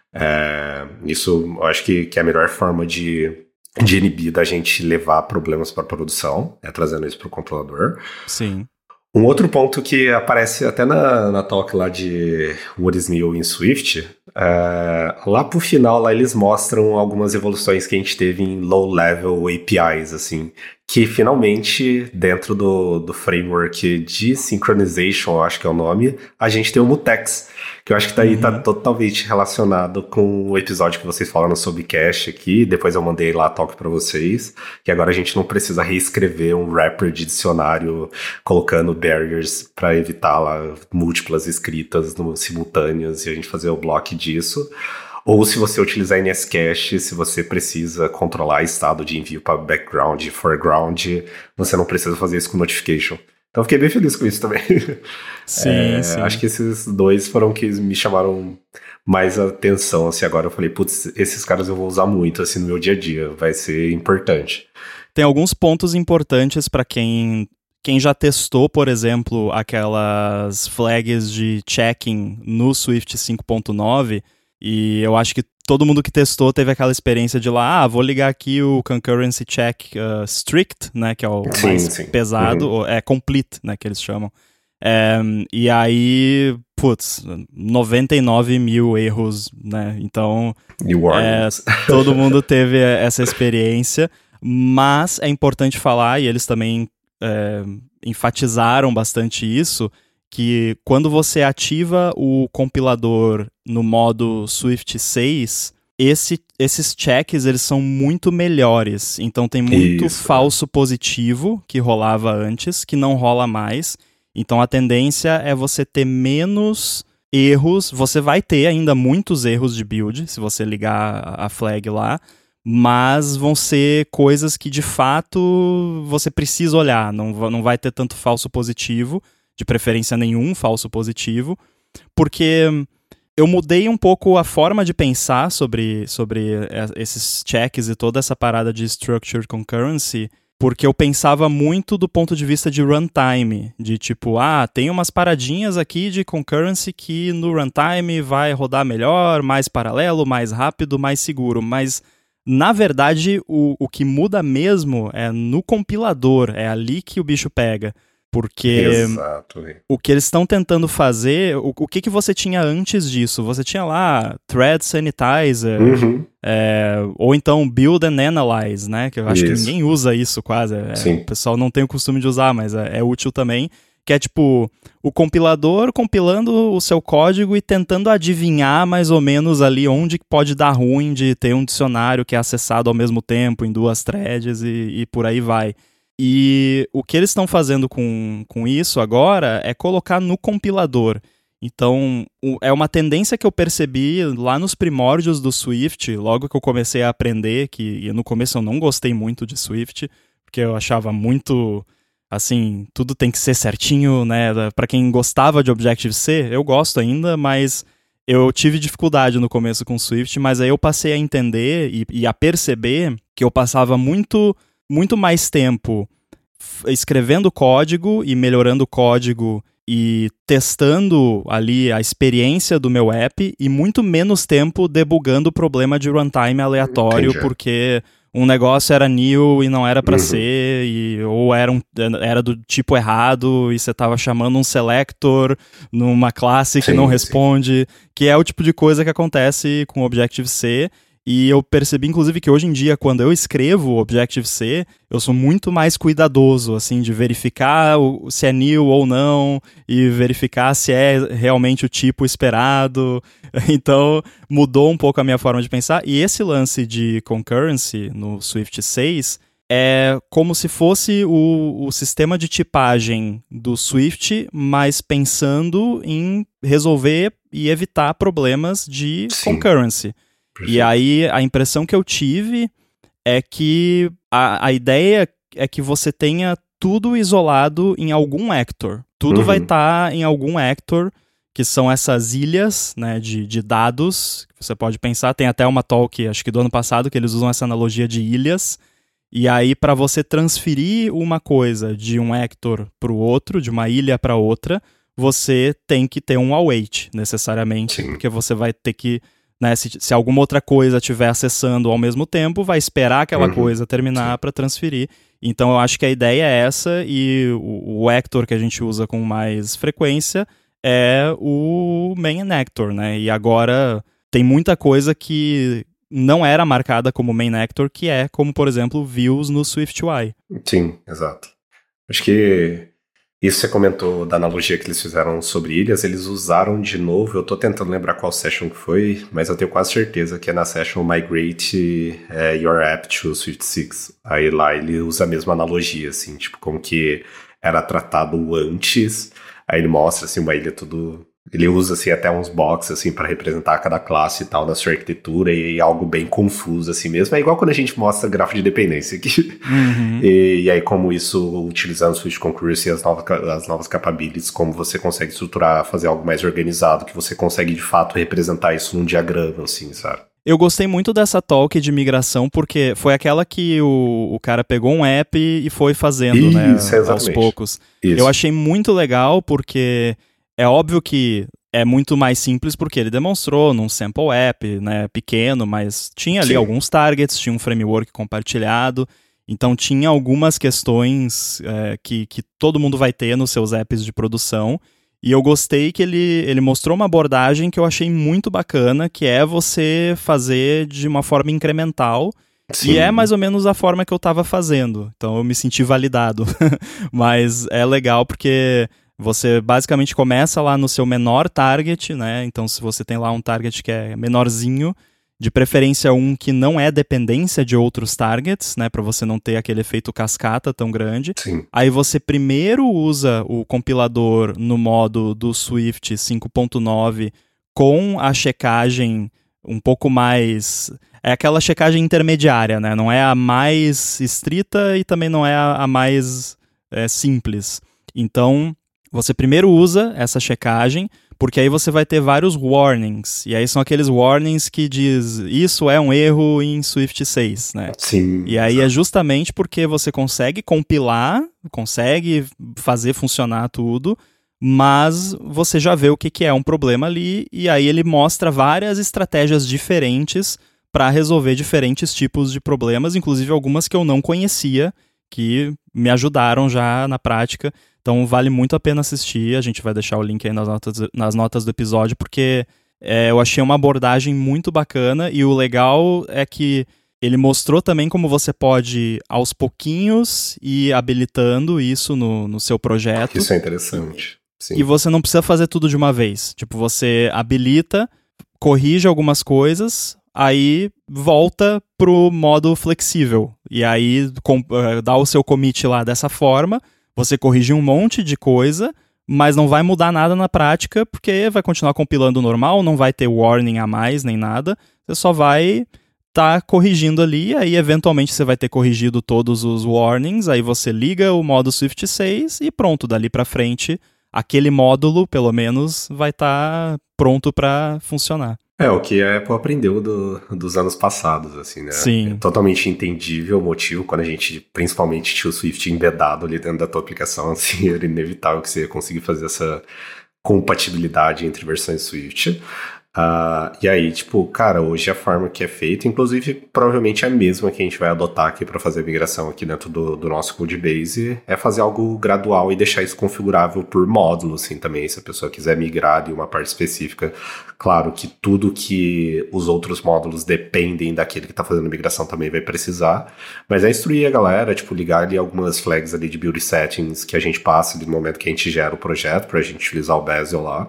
Isso, eu acho que é a melhor forma de inibir da gente levar problemas para produção, trazendo isso pro compilador. Sim. Um outro ponto que aparece até na talk lá de What is New em Swift, lá pro final lá eles mostram algumas evoluções que a gente teve em low-level APIs, assim, que finalmente, dentro do framework de synchronization, eu acho que é o nome, a gente tem o Mutex, que eu acho que tá totalmente relacionado com o episódio que vocês falaram sobre cache aqui, depois eu mandei lá a talk pra vocês, que agora a gente não precisa reescrever um wrapper de dicionário colocando barriers para evitar lá múltiplas escritas simultâneas e a gente fazer o block disso. Ou se você utilizar NSCache, se você precisa controlar estado de envio para background e foreground, você não precisa fazer isso com notification. Então eu fiquei bem feliz com isso também. Sim. Acho que esses dois foram que me chamaram mais atenção, assim, agora eu falei, putz, esses caras eu vou usar muito, assim, no meu dia a dia, vai ser importante. Tem alguns pontos importantes para quem já testou, por exemplo, aquelas flags de checking no Swift 5.9, e eu acho que todo mundo que testou teve aquela experiência de lá, vou ligar aqui o concurrency check strict, né, que é o mais pesado, é complete, né, que eles chamam. E aí, putz, 99 mil erros, né, então todo mundo teve essa experiência, mas é importante falar, e eles também enfatizaram bastante isso, que quando você ativa o compilador no modo Swift 6, esses checks eles são muito melhores. Então tem muito falso positivo que rolava antes, que não rola mais. Então a tendência é você ter menos erros. Você vai ter ainda muitos erros de build, se você ligar a flag lá, mas vão ser coisas que de fato você precisa olhar. Não vai ter tanto falso positivo, de preferência nenhum falso positivo, porque eu mudei um pouco a forma de pensar sobre esses checks e toda essa parada de Structured Concurrency, porque eu pensava muito do ponto de vista de runtime, de tipo, tem umas paradinhas aqui de concurrency que no runtime vai rodar melhor, mais paralelo, mais rápido, mais seguro, mas na verdade o que muda mesmo é no compilador, é ali que o bicho pega. Porque Exato. O que eles estão tentando fazer, o que você tinha antes disso? Você tinha lá Thread Sanitizer, ou então Build and Analyze, né? Que eu acho que ninguém usa isso quase. O pessoal não tem o costume de usar, mas é útil também. Que é tipo, o compilador compilando o seu código e tentando adivinhar mais ou menos ali onde pode dar ruim de ter um dicionário que é acessado ao mesmo tempo em 2 threads e por aí vai. E o que eles estão fazendo com isso agora é colocar no compilador. Então, é uma tendência que eu percebi lá nos primórdios do Swift, logo que eu comecei a aprender, que no começo eu não gostei muito de Swift, porque eu achava muito, assim, tudo tem que ser certinho, né? Para quem gostava de Objective-C, eu gosto ainda, mas eu tive dificuldade no começo com Swift, mas aí eu passei a entender e a perceber que eu passava muito mais tempo escrevendo código e melhorando o código e testando ali a experiência do meu app e muito menos tempo debugando o problema de runtime aleatório. Entendi. Porque um negócio era new e não era para ser, ou era do tipo errado e você estava chamando um selector numa classe que não responde, que é o tipo de coisa que acontece com Objective-C. E eu percebi, inclusive, que hoje em dia, quando eu escrevo Objective-C, eu sou muito mais cuidadoso, assim, de verificar se é new ou não, e verificar se é realmente o tipo esperado. Então, mudou um pouco a minha forma de pensar. E esse lance de concurrency no Swift 6 é como se fosse o sistema de tipagem do Swift, mas pensando em resolver e evitar problemas de concurrency. E aí, a impressão que eu tive é que a ideia é que você tenha tudo isolado em algum actor. Tudo vai estar em algum actor, que são essas ilhas, né, de dados, que você pode pensar. Tem até uma talk, acho que do ano passado, que eles usam essa analogia de ilhas. E aí, para você transferir uma coisa de um actor para o outro, de uma ilha para outra, você tem que ter um await, necessariamente, porque você vai ter que... Né, se alguma outra coisa estiver acessando ao mesmo tempo, vai esperar aquela coisa terminar para transferir. Então eu acho que a ideia é essa, e o actor que a gente usa com mais frequência é o main actor, né? E agora tem muita coisa que não era marcada como main actor, que é como, por exemplo, views no SwiftUI. Sim, exato. Acho que isso você comentou da analogia que eles fizeram sobre ilhas, eles usaram de novo, eu tô tentando lembrar qual session que foi, mas eu tenho quase certeza que é na session Migrate Your App to Swift 6. Aí lá ele usa a mesma analogia, assim, tipo, como que era tratado antes, aí ele mostra, assim, uma ilha tudo... Ele usa, assim, até uns boxes, assim, para representar cada classe e tal na sua arquitetura, e algo bem confuso, assim mesmo. É igual quando a gente mostra grafo de dependência aqui. E aí, como isso, utilizando o Swift Concurrency e as novas capabilities, como você consegue estruturar, fazer algo mais organizado, que você consegue, de fato, representar isso num diagrama, assim, sabe? Eu gostei muito dessa talk de migração, porque foi aquela que o cara pegou um app e foi fazendo, isso, né, exatamente. Aos poucos. Isso. Eu achei muito legal, porque... É óbvio que é muito mais simples porque ele demonstrou num sample app, né, pequeno, mas tinha ali alguns targets, tinha um framework compartilhado, então tinha algumas questões que todo mundo vai ter nos seus apps de produção, e eu gostei que ele mostrou uma abordagem que eu achei muito bacana, que é você fazer de uma forma incremental. Sim. E é mais ou menos a forma que eu estava fazendo, então eu me senti validado. Mas é legal porque... Você basicamente começa lá no seu menor target, né? Então, se você tem lá um target que é menorzinho, de preferência um que não é dependência de outros targets, né? Para você não ter aquele efeito cascata tão grande. Sim. Aí você primeiro usa o compilador no modo do Swift 5.9 com a checagem um pouco mais... É aquela checagem intermediária, né? Não é a mais estrita e também não é a mais simples. Então... Você primeiro usa essa checagem porque aí você vai ter vários warnings, e aí são aqueles warnings que diz, isso é um erro em Swift 6, né? Sim. E aí é justamente porque você consegue compilar, consegue fazer funcionar tudo, mas você já vê o que é um problema ali, e aí ele mostra várias estratégias diferentes para resolver diferentes tipos de problemas, inclusive algumas que eu não conhecia, que me ajudaram já na prática. Então vale muito a pena assistir, a gente vai deixar o link aí nas notas do episódio, porque eu achei uma abordagem muito bacana, e o legal é que ele mostrou também como você pode, aos pouquinhos, ir habilitando isso no seu projeto. Isso é interessante. Sim. E você não precisa fazer tudo de uma vez. Tipo, você habilita, corrige algumas coisas, aí volta pro modo flexível. E aí dá o seu commit lá dessa forma, você corrige um monte de coisa, mas não vai mudar nada na prática, porque vai continuar compilando normal, não vai ter warning a mais, nem nada. Você só vai tá corrigindo ali, aí eventualmente você vai ter corrigido todos os warnings, aí você liga o modo Swift 6 e pronto, dali pra frente, aquele módulo, pelo menos, vai estar pronto para funcionar. O que a Apple aprendeu dos anos passados, assim, né? Sim. É totalmente entendível o motivo, quando a gente, principalmente, tinha o Swift embedado ali dentro da tua aplicação, assim, era inevitável que você ia conseguir fazer essa compatibilidade entre versões Swift. E aí, tipo, cara, hoje a forma que é feita, inclusive, provavelmente é a mesma que a gente vai adotar aqui para fazer a migração aqui dentro do nosso Codebase, é fazer algo gradual e deixar isso configurável por módulo, assim, também, se a pessoa quiser migrar de uma parte específica. Claro que tudo que os outros módulos dependem daquele que está fazendo a migração também vai precisar, mas é instruir a galera, tipo, ligar ali algumas flags ali de build settings que a gente passa no momento que a gente gera o projeto, pra gente utilizar o Bezel lá.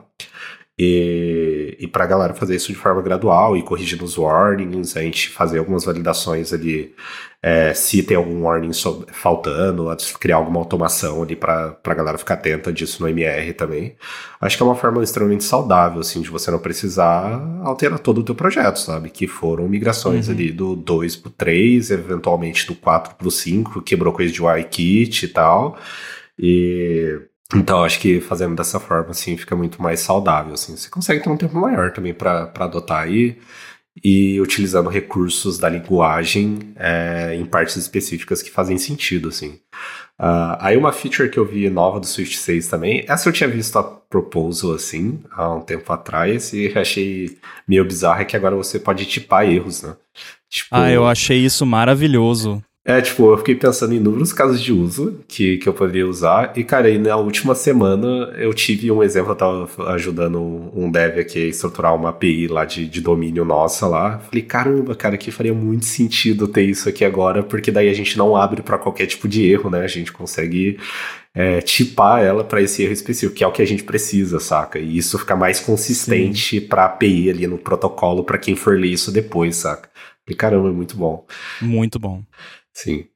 E pra galera fazer isso de forma gradual e corrigindo os warnings, a gente fazer algumas validações ali, se tem algum warning faltando, criar alguma automação ali pra galera ficar atenta disso no MR também. Acho que é uma forma extremamente saudável, assim, de você não precisar alterar todo o teu projeto, sabe? Que foram migrações ali do 2 pro 3, eventualmente do 4 pro 5, quebrou coisa de UIKit e tal, então, acho que fazendo dessa forma, assim, fica muito mais saudável, assim. Você consegue ter um tempo maior também para adotar aí, e utilizando recursos da linguagem em partes específicas que fazem sentido, assim. Aí uma feature que eu vi nova do Swift 6 também, essa eu tinha visto a proposal, assim, há um tempo atrás, e achei meio bizarro, é que agora você pode tipar erros, né? Tipo, eu achei isso maravilhoso. Tipo, eu fiquei pensando em inúmeros casos de uso que eu poderia usar. E, cara, aí na última semana eu tive um exemplo, eu tava ajudando um dev aqui a estruturar uma API lá de domínio nossa lá. Falei, caramba, cara, que faria muito sentido ter isso aqui agora, porque daí a gente não abre para qualquer tipo de erro, né? A gente consegue tipar ela para esse erro específico, que é o que a gente precisa, saca? E isso fica mais consistente para API ali no protocolo para quem for ler isso depois, saca? E caramba, é muito bom. Muito bom. Sim.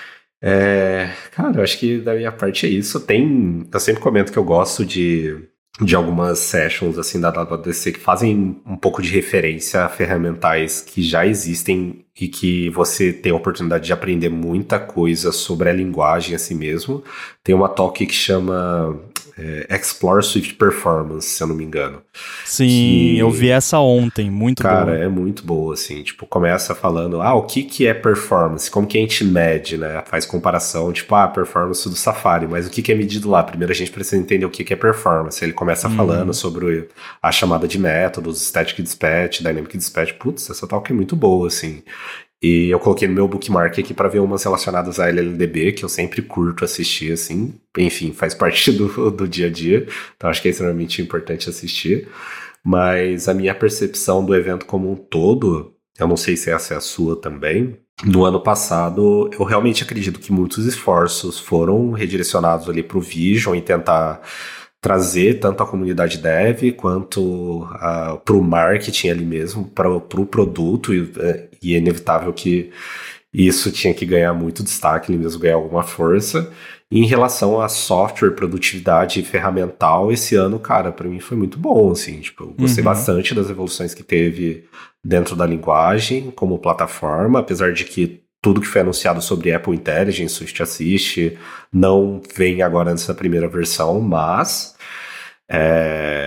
Cara, eu acho que da minha parte é isso. Eu sempre comento que eu gosto de algumas sessions assim da WWDC que fazem um pouco de referência a ferramentais que já existem e que você tem a oportunidade de aprender muita coisa sobre a linguagem assim mesmo. Tem uma talk que chama Explore Swift Performance, se eu não me engano. Sim, eu vi essa ontem, muito boa. Cara, é muito boa, assim, tipo, começa falando, o que é performance, como que a gente mede, né, faz comparação, tipo, a performance do Safari, mas o que é medido lá? Primeiro a gente precisa entender o que é performance, ele começa falando sobre a chamada de métodos, Static Dispatch, Dynamic Dispatch, putz, essa talk é muito boa, assim. E eu coloquei no meu bookmark aqui para ver umas relacionadas a LLDB, que eu sempre curto assistir, assim. Enfim, faz parte do dia a dia. Então acho que é extremamente importante assistir. Mas a minha percepção do evento como um todo, eu não sei se essa é a sua também. No ano passado, eu realmente acredito que muitos esforços foram redirecionados ali para o Vision e tentar trazer tanto a comunidade dev quanto para o marketing ali mesmo, para o produto, e é inevitável que isso tinha que ganhar muito destaque, ele mesmo ganhar alguma força. E em relação a software, produtividade e ferramental, esse ano, cara, para mim foi muito bom, assim, tipo, eu gostei bastante das evoluções que teve dentro da linguagem como plataforma, apesar de que tudo que foi anunciado sobre Apple Intelligence, Swift Assist, não vem agora antes da primeira versão, mas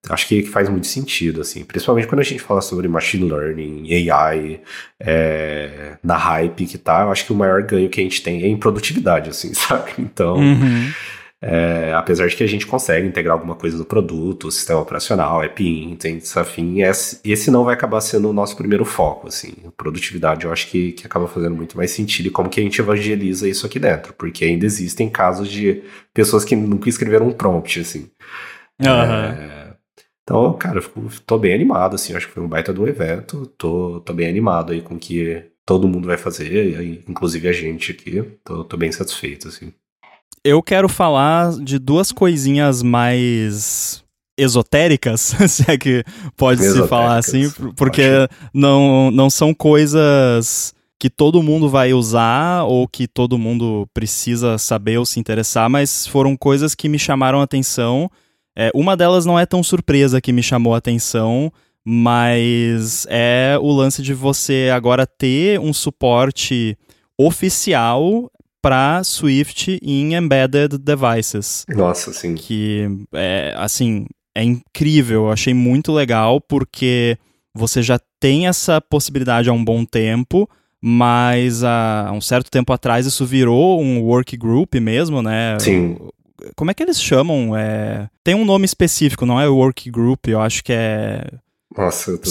acho que faz muito sentido, assim, principalmente quando a gente fala sobre machine learning, AI, na hype que tá, eu acho que o maior ganho que a gente tem é em produtividade, assim, sabe? Então, apesar de que a gente consegue integrar alguma coisa do produto, sistema operacional, API, afim, esse não vai acabar sendo o nosso primeiro foco, assim. Produtividade eu acho que acaba fazendo muito mais sentido, e como que a gente evangeliza isso aqui dentro, porque ainda existem casos de pessoas que nunca escreveram um prompt, assim. Então, cara, tô bem animado, assim, acho que foi um baita do evento, tô bem animado aí com o que todo mundo vai fazer, inclusive a gente aqui, tô bem satisfeito, assim. Eu quero falar de duas coisinhas mais esotéricas, se é que pode-se falar assim, porque não são coisas que todo mundo vai usar ou que todo mundo precisa saber ou se interessar, mas foram coisas que me chamaram a atenção. Uma delas não é tão surpresa que me chamou a atenção, mas é o lance de você agora ter um suporte oficial para Swift em embedded devices. Nossa, sim. Que é incrível, eu achei muito legal, porque você já tem essa possibilidade há um bom tempo, mas há um certo tempo atrás isso virou um work group mesmo, né? Sim. Como é que eles chamam? Tem um nome específico, não é work group, eu acho que é... Nossa, eu tô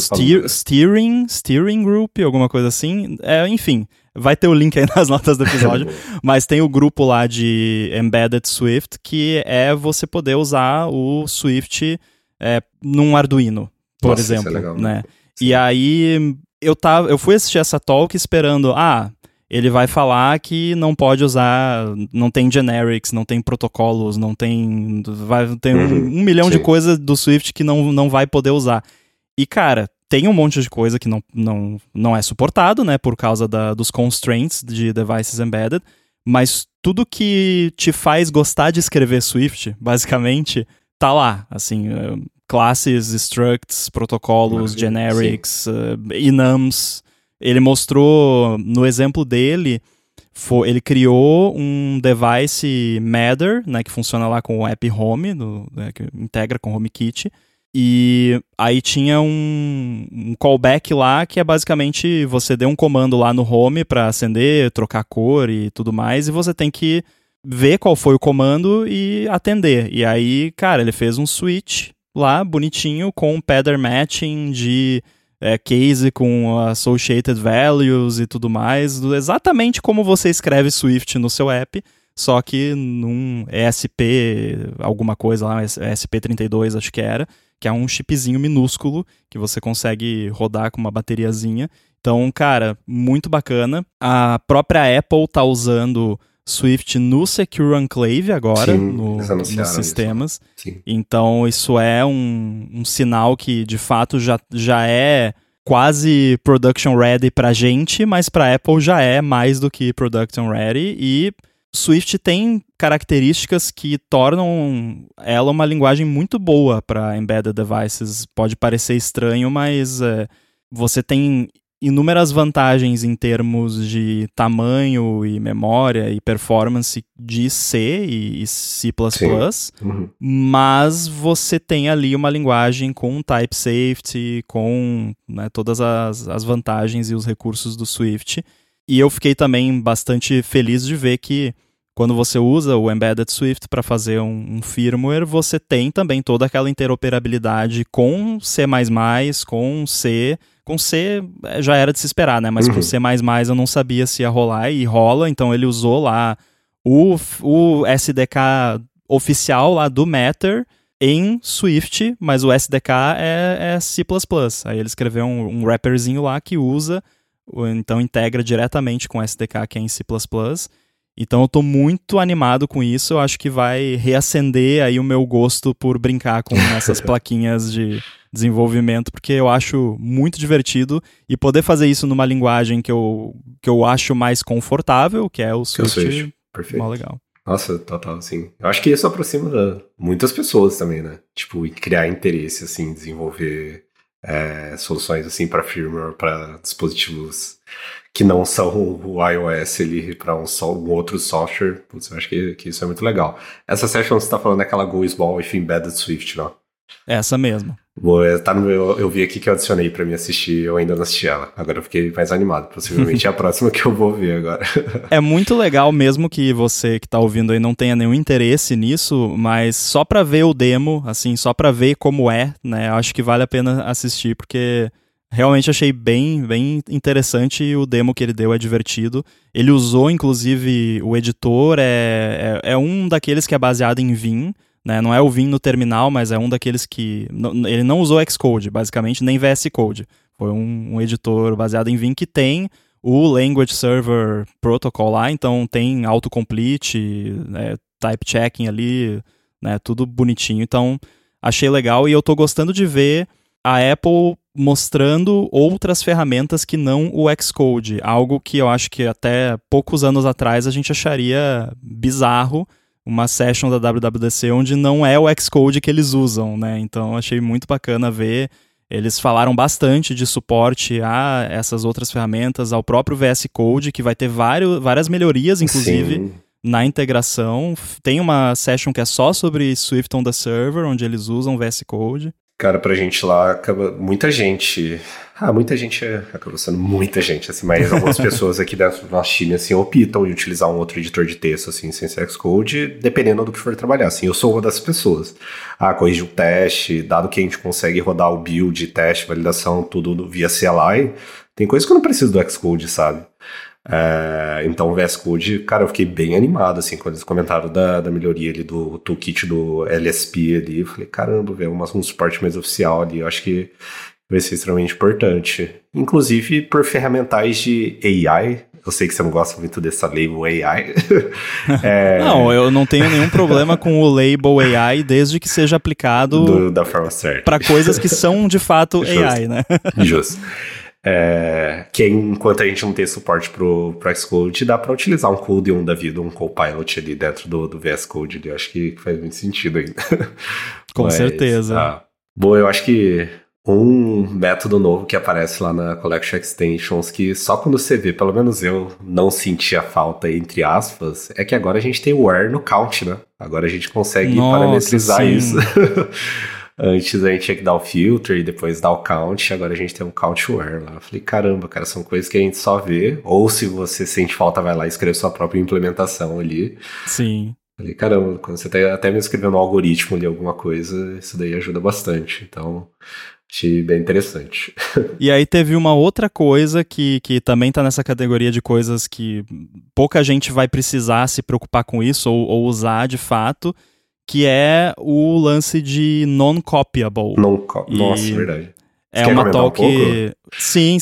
Steering Group, alguma coisa assim. Enfim, vai ter o link aí nas notas do episódio. Mas tem o grupo lá de Embedded Swift, que é você poder usar o Swift num Arduino, por exemplo. Isso é legal, né? E aí, eu fui assistir essa talk esperando... ele vai falar que não pode usar, não tem generics, não tem protocolos, não tem... Tem um milhão de coisas do Swift que não vai poder usar. E, cara, tem um monte de coisa que não é suportado, né, por causa dos constraints de devices embedded, mas tudo que te faz gostar de escrever Swift, basicamente, tá lá, assim, classes, structs, protocolos, generics, enums. Ele mostrou, no exemplo dele, ele criou um device Matter, né, que funciona lá com o app Home, que integra com o HomeKit, e aí tinha um callback lá que é basicamente você deu um comando lá no Home para acender, trocar cor e tudo mais, e você tem que ver qual foi o comando e atender. E aí, cara, ele fez um switch lá, bonitinho, com pattern matching de case com associated values e tudo mais, exatamente como você escreve Swift no seu app, só que num ESP alguma coisa lá, ESP32 acho que é um chipzinho minúsculo que você consegue rodar com uma bateriazinha. Então, cara, muito bacana. A própria Apple tá usando Swift no Secure Enclave agora, nos sistemas. Então, isso é um sinal que, de fato, já é quase production ready pra gente, mas pra Apple já é mais do que production ready. E Swift tem características que tornam ela uma linguagem muito boa para embedded devices. Pode parecer estranho, mas você tem inúmeras vantagens em termos de tamanho e memória e performance de C e C++, mas você tem ali uma linguagem com type safety, com, né, todas as vantagens e os recursos do Swift. E eu fiquei também bastante feliz de ver que quando você usa o Embedded Swift para fazer um firmware, você tem também toda aquela interoperabilidade com C++, com C. Com C já era de se esperar, né? Mas com C++ eu não sabia se ia rolar, e rola. Então ele usou lá o SDK oficial lá do Matter em Swift, mas o SDK é C++. Aí ele escreveu um wrapperzinho lá que usa, então integra diretamente com o SDK que é em C++. Então eu tô muito animado com isso, eu acho que vai reacender aí o meu gosto por brincar com essas plaquinhas de desenvolvimento, porque eu acho muito divertido, e poder fazer isso numa linguagem que eu acho mais confortável, que é o Swift, perfeito. Legal. Nossa, total, assim. Eu acho que isso aproxima muitas pessoas também, né? Tipo, criar interesse, assim, desenvolver soluções, assim, para firmware, para dispositivos que não são o iOS ali para um outro software. Putz, eu acho que isso é muito legal. Essa session você tá falando é aquela Go Small with Embedded Swift, não? Essa mesmo. Eu vi aqui que eu adicionei pra me assistir, eu ainda não assisti ela. Agora eu fiquei mais animado, possivelmente é a próxima que eu vou ver agora. É muito legal mesmo que você que tá ouvindo aí não tenha nenhum interesse nisso, mas só pra ver o demo, assim, só pra ver como é, né, acho que vale a pena assistir, porque realmente achei bem interessante e o demo que ele deu é divertido. Ele usou, inclusive, o editor, é um daqueles que é baseado em Vim, né? Não é o Vim no terminal, mas é um daqueles que... Ele não usou Xcode, basicamente, nem VS Code. Foi um editor baseado em Vim que tem o Language Server Protocol lá, então tem autocomplete, né, type checking ali, né, tudo bonitinho. Então, achei legal e eu tô gostando de ver a Apple mostrando outras ferramentas que não o Xcode. Algo que eu acho que até poucos anos atrás a gente acharia bizarro, uma session da WWDC onde não é o Xcode que eles usam, né? Então achei muito bacana ver. Eles falaram bastante de suporte a essas outras ferramentas, ao próprio VS Code, que vai ter várias melhorias, inclusive, Sim. na integração. Tem uma session que é só sobre Swift on the Server, onde eles usam VS Code. Cara, pra gente lá, muita gente acabou sendo muita gente, assim, mas algumas pessoas aqui dentro do nosso time, assim, optam em utilizar um outro editor de texto, assim, sem ser Xcode, dependendo do que for trabalhar, assim, eu sou uma das pessoas. Corrigir um teste, dado que a gente consegue rodar o build, teste, validação, tudo via CLI, tem coisa que eu não preciso do Xcode, sabe? Então o VS Code, cara, eu fiquei bem animado, assim, quando eles comentaram da melhoria ali do toolkit do LSP ali, eu falei, caramba, velho, um suporte mais oficial ali, eu acho que vai ser extremamente importante. Inclusive por ferramentais de AI, eu sei que você não gosta muito dessa label AI. Não, eu não tenho nenhum problema com o label AI, desde que seja aplicado da forma certa. Para coisas que são de fato AI, né? Justo. Que enquanto a gente não tem suporte pro Xcode, dá para utilizar um Code da vida, um Copilot ali dentro do VS Code. Eu acho que faz muito sentido ainda. Com certeza. Bom, eu acho que um método novo que aparece lá na Collection Extensions, que só quando você vê, pelo menos eu não senti a falta, entre aspas, é que agora a gente tem o where no count, né? Agora a gente consegue parametrizar isso. Antes a gente tinha que dar o filter e depois dar o count, agora a gente tem um count where lá. Eu falei, caramba, cara, são coisas que a gente só vê, ou se você sente falta, vai lá e escreve sua própria implementação ali. Sim. Falei, caramba, quando você tá até me escrevendo um algoritmo ali, alguma coisa, isso daí ajuda bastante. Então, achei bem interessante. E aí teve uma outra coisa que também tá nessa categoria de coisas que pouca gente vai precisar se preocupar com isso ou usar de fato, que é o lance de non-copyable. Nossa, verdade. É uma talk... Sim,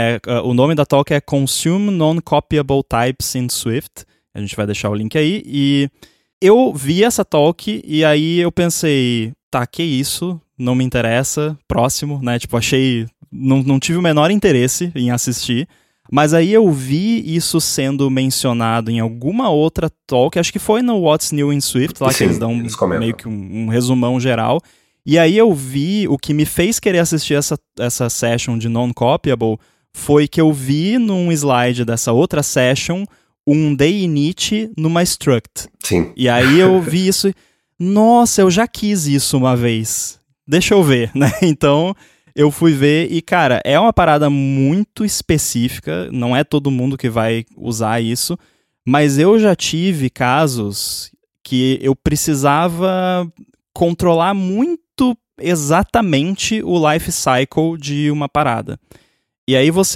o nome da talk é Consume Non-Copyable Types in Swift. A gente vai deixar o link aí. E eu vi essa talk e aí eu pensei, tá, que isso? Não me interessa, próximo, né? Tipo, achei... Não tive o menor interesse em assistir. Mas aí eu vi isso sendo mencionado em alguma outra talk, acho que foi no What's New in Swift, lá. Sim, que eles dão meio que um resumão geral. E aí eu vi, o que me fez querer assistir essa session de non-copyable foi que eu vi num slide dessa outra session um day init numa struct. Sim. E aí eu vi isso e, nossa, eu já quis isso uma vez. Deixa eu ver, né? Então... eu fui ver e, cara, é uma parada muito específica, não é todo mundo que vai usar isso, mas eu já tive casos que eu precisava controlar muito exatamente o life cycle de uma parada. E aí vou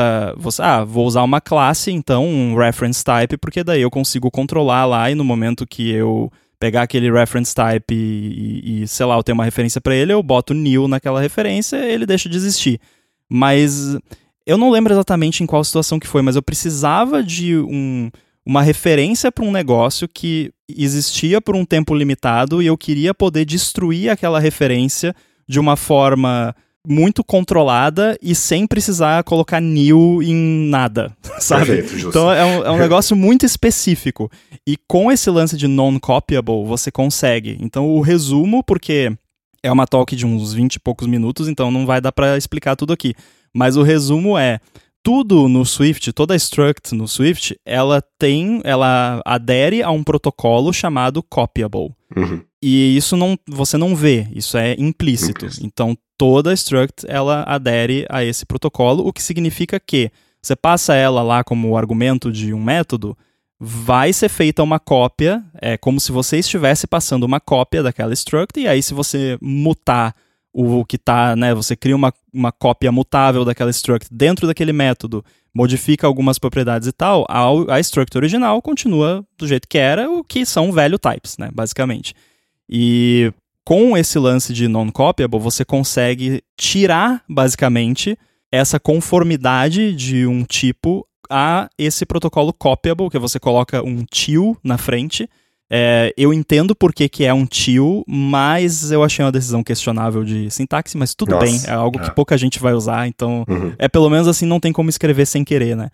usar uma classe, então, um reference type, porque daí eu consigo controlar lá e no momento que eu pegar aquele reference type e sei lá, eu tenho uma referência para ele, eu boto new naquela referência, ele deixa de existir. Mas eu não lembro exatamente em qual situação que foi, mas eu precisava de uma referência para um negócio que existia por um tempo limitado e eu queria poder destruir aquela referência de uma forma muito controlada e sem precisar colocar new em nada, sabe? Perfeito, então é um negócio muito específico. E com esse lance de non-copyable, você consegue. Então o resumo, porque é uma talk de uns 20 e poucos minutos, então não vai dar para explicar tudo aqui. Mas o resumo é, tudo no Swift, toda struct no Swift, ela adere a um protocolo chamado copyable. E isso você não vê, isso é implícito. Então, toda struct, ela adere a esse protocolo, o que significa que você passa ela lá como argumento de um método, vai ser feita uma cópia, é como se você estivesse passando uma cópia daquela struct, e aí se você mutar o que tá, né, você cria uma cópia mutável daquela struct dentro daquele método, modifica algumas propriedades e tal, a struct original continua do jeito que era, o que são value types, né, basicamente. E com esse lance de non-copyable, você consegue tirar, basicamente, essa conformidade de um tipo a esse protocolo copyable, que você coloca um till na frente. Eu entendo por que é um till, mas eu achei uma decisão questionável de sintaxe, mas tudo bem, é algo que pouca gente vai usar, então pelo menos assim não tem como escrever sem querer, né?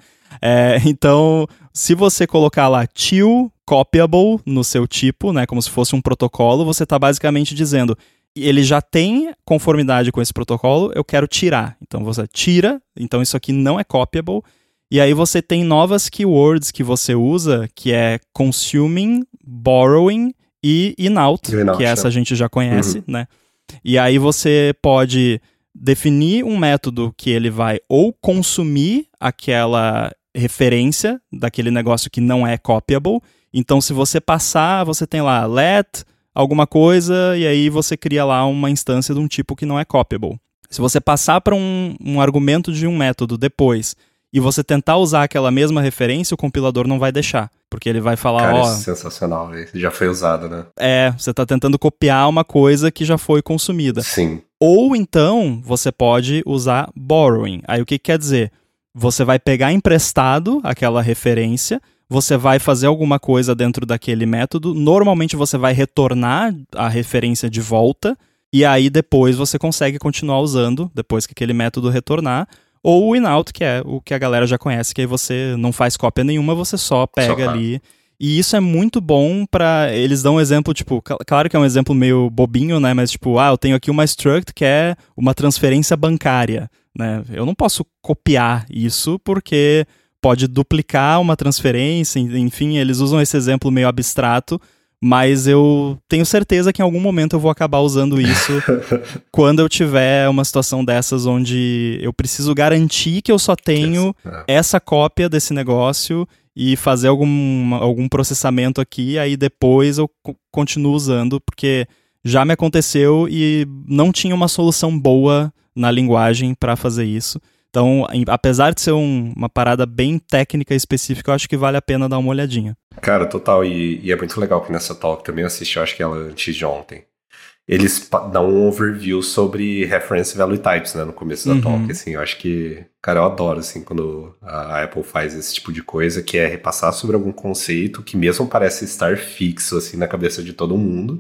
Então, se você colocar lá till copyable no seu tipo, né, como se fosse um protocolo, você está basicamente dizendo, ele já tem conformidade com esse protocolo, eu quero tirar. Então você tira, então isso aqui não é copyable. E aí você tem novas keywords que você usa, que é consuming, borrowing e inout, que essa a gente já conhece, né? E aí você pode definir um método que ele vai ou consumir aquela referência daquele negócio que não é copyable. Então se você passar, você tem lá let alguma coisa e aí você cria lá uma instância de um tipo que não é copyable. Se você passar para um argumento de um método depois e você tentar usar aquela mesma referência, o compilador não vai deixar. Porque ele vai falar, cara, isso é sensacional, já foi usado, né? Você está tentando copiar uma coisa que já foi consumida. Sim. Ou então, você pode usar borrowing. Aí o que quer dizer? Você vai pegar emprestado aquela referência, você vai fazer alguma coisa dentro daquele método, normalmente você vai retornar a referência de volta, e aí depois você consegue continuar usando, depois que aquele método retornar, ou o inout, que é o que a galera já conhece, que aí você não faz cópia nenhuma, você só pega ali. E isso é muito bom pra... Eles dão um exemplo, tipo... Claro que é um exemplo meio bobinho, né? Mas tipo, eu tenho aqui uma struct que é uma transferência bancária, né? Eu não posso copiar isso porque pode duplicar uma transferência, enfim, eles usam esse exemplo meio abstrato, mas eu tenho certeza que em algum momento eu vou acabar usando isso quando eu tiver uma situação dessas onde eu preciso garantir que eu só tenho essa cópia desse negócio e fazer algum processamento aqui, aí depois eu continuo usando, porque já me aconteceu e não tinha uma solução boa na linguagem para fazer isso. Então, apesar de ser uma parada bem técnica e específica, eu acho que vale a pena dar uma olhadinha. Cara, total. E é muito legal que nessa talk também eu assisti, eu acho que ela antes de ontem. Eles dão um overview sobre reference value types, né, no começo da talk, assim, eu acho que, cara, eu adoro, assim, quando a Apple faz esse tipo de coisa, que é repassar sobre algum conceito que mesmo parece estar fixo, assim, na cabeça de todo mundo.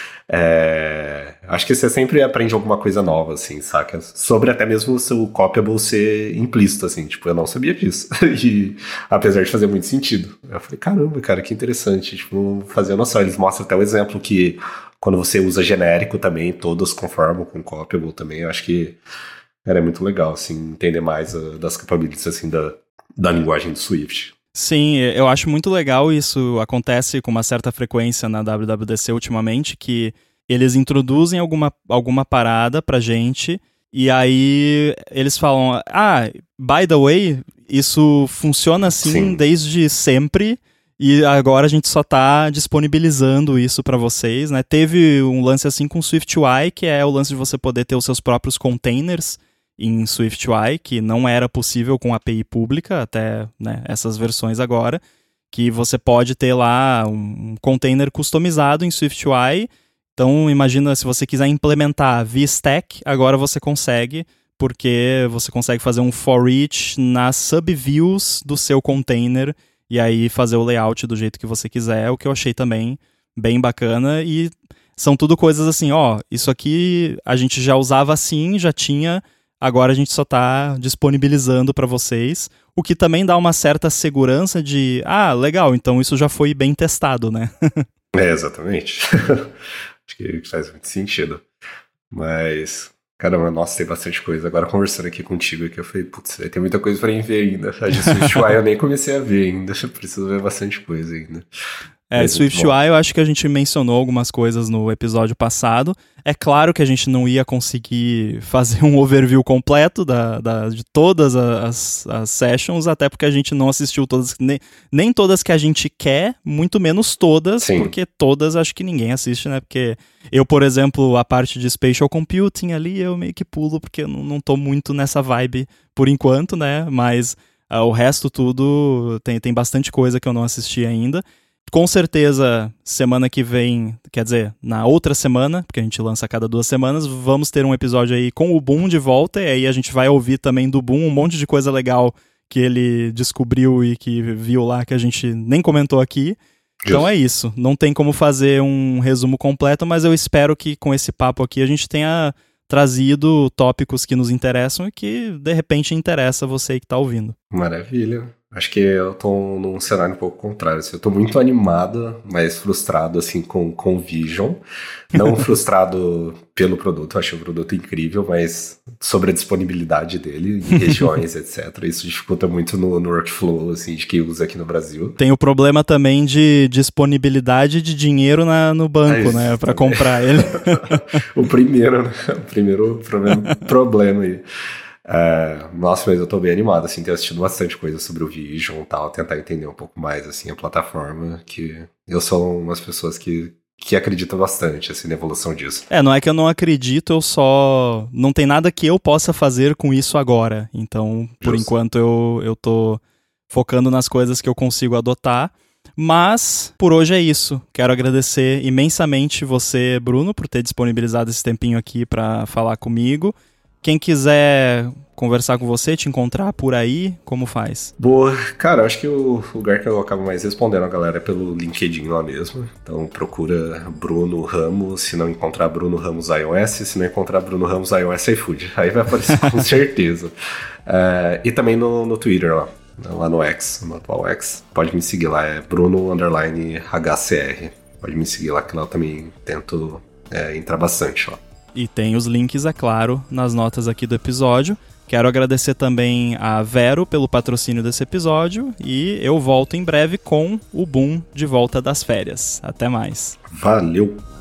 Acho que você sempre aprende alguma coisa nova, assim, saca? Sobre até mesmo o seu copyable ser implícito, assim, tipo, eu não sabia disso. E apesar de fazer muito sentido. Eu falei, caramba, cara, que interessante, tipo, não fazia noção. Eles mostram até o exemplo que quando você usa genérico também, todos conformam com copyable também. Eu acho que é muito legal, assim, entender mais das capabilities, assim, da linguagem do Swift. Sim, eu acho muito legal isso. Acontece com uma certa frequência na WWDC ultimamente, que eles introduzem alguma parada pra gente, e aí eles falam, by the way, isso funciona assim desde sempre, e agora a gente só tá disponibilizando isso para vocês, né? Teve um lance assim com SwiftUI, que é o lance de você poder ter os seus próprios containers em SwiftUI, que não era possível com API pública até, né, essas versões agora, que você pode ter lá um container customizado em SwiftUI. Então imagina, se você quiser implementar VStack, agora você consegue, porque você consegue fazer um for each nas subviews do seu container e aí fazer o layout do jeito que você quiser, o que eu achei também bem bacana. E são tudo coisas assim, isso aqui a gente já usava assim, já tinha, agora a gente só está disponibilizando para vocês, o que também dá uma certa segurança de, legal, então isso já foi bem testado, né? Exatamente. Acho que faz muito sentido. Mas, Caramba, nossa, tem bastante coisa. Agora conversando aqui contigo, que eu falei, putz, tem muita coisa pra ver ainda. A de SwiftUI eu nem comecei a ver ainda. Preciso ver bastante coisa ainda. SwiftUI eu acho que a gente mencionou algumas coisas no episódio passado. É claro que a gente não ia conseguir fazer um overview completo de todas as sessions, até porque a gente não assistiu todas, nem todas que a gente quer, muito menos todas, Sim. Porque todas acho que ninguém assiste, né? Porque eu, por exemplo, a parte de Spatial Computing ali, eu meio que pulo, porque eu não tô muito nessa vibe por enquanto, né? Mas o resto tudo, tem bastante coisa que eu não assisti ainda. Com certeza, semana que vem, quer dizer, na outra semana, porque a gente lança a cada 2 semanas, vamos ter um episódio aí com o Boom de volta, e aí a gente vai ouvir também do Boom um monte de coisa legal que ele descobriu e que viu lá que a gente nem comentou aqui. Então é isso, não tem como fazer um resumo completo, mas eu espero que com esse papo aqui a gente tenha trazido tópicos que nos interessam e que de repente interessa você que está ouvindo. Maravilha. Acho que eu tô num cenário um pouco contrário. Assim, eu tô muito animado, mas frustrado assim, com o Vision. Não frustrado pelo produto, eu acho o produto incrível, mas sobre a disponibilidade dele em regiões, etc. Isso dificulta muito no workflow assim, de quem usa aqui no Brasil. Tem o problema também de disponibilidade de dinheiro no banco, né? Para comprar ele. O primeiro problema aí. Nossa, mas eu tô bem animado, assim, ter assistido bastante coisa sobre o Vision e tal, tentar entender um pouco mais, assim, a plataforma, que eu sou umas pessoas que acreditam bastante, assim, na evolução disso. Não é que eu não acredito, eu só... Não tem nada que eu possa fazer com isso agora, então, por enquanto, eu tô focando nas coisas que eu consigo adotar, mas por hoje é isso. Quero agradecer imensamente você, Bruno, por ter disponibilizado esse tempinho aqui pra falar comigo. Quem quiser conversar com você, te encontrar por aí, como faz? Boa, cara, acho que o lugar que eu acabo mais respondendo a galera é pelo LinkedIn lá mesmo. Então procura Bruno Ramos, se não encontrar Bruno Ramos iOS, se não encontrar Bruno Ramos iOS iFood. Aí vai aparecer com certeza. E também no Twitter lá no X, no atual X. Pode me seguir lá, é Bruno_HCR. Pode me seguir lá, que lá eu também tento entrar bastante lá. E tem os links, é claro, nas notas aqui do episódio. Quero agradecer também a Vero pelo patrocínio desse episódio e eu volto em breve com o Boom de volta das férias. Até mais. Valeu!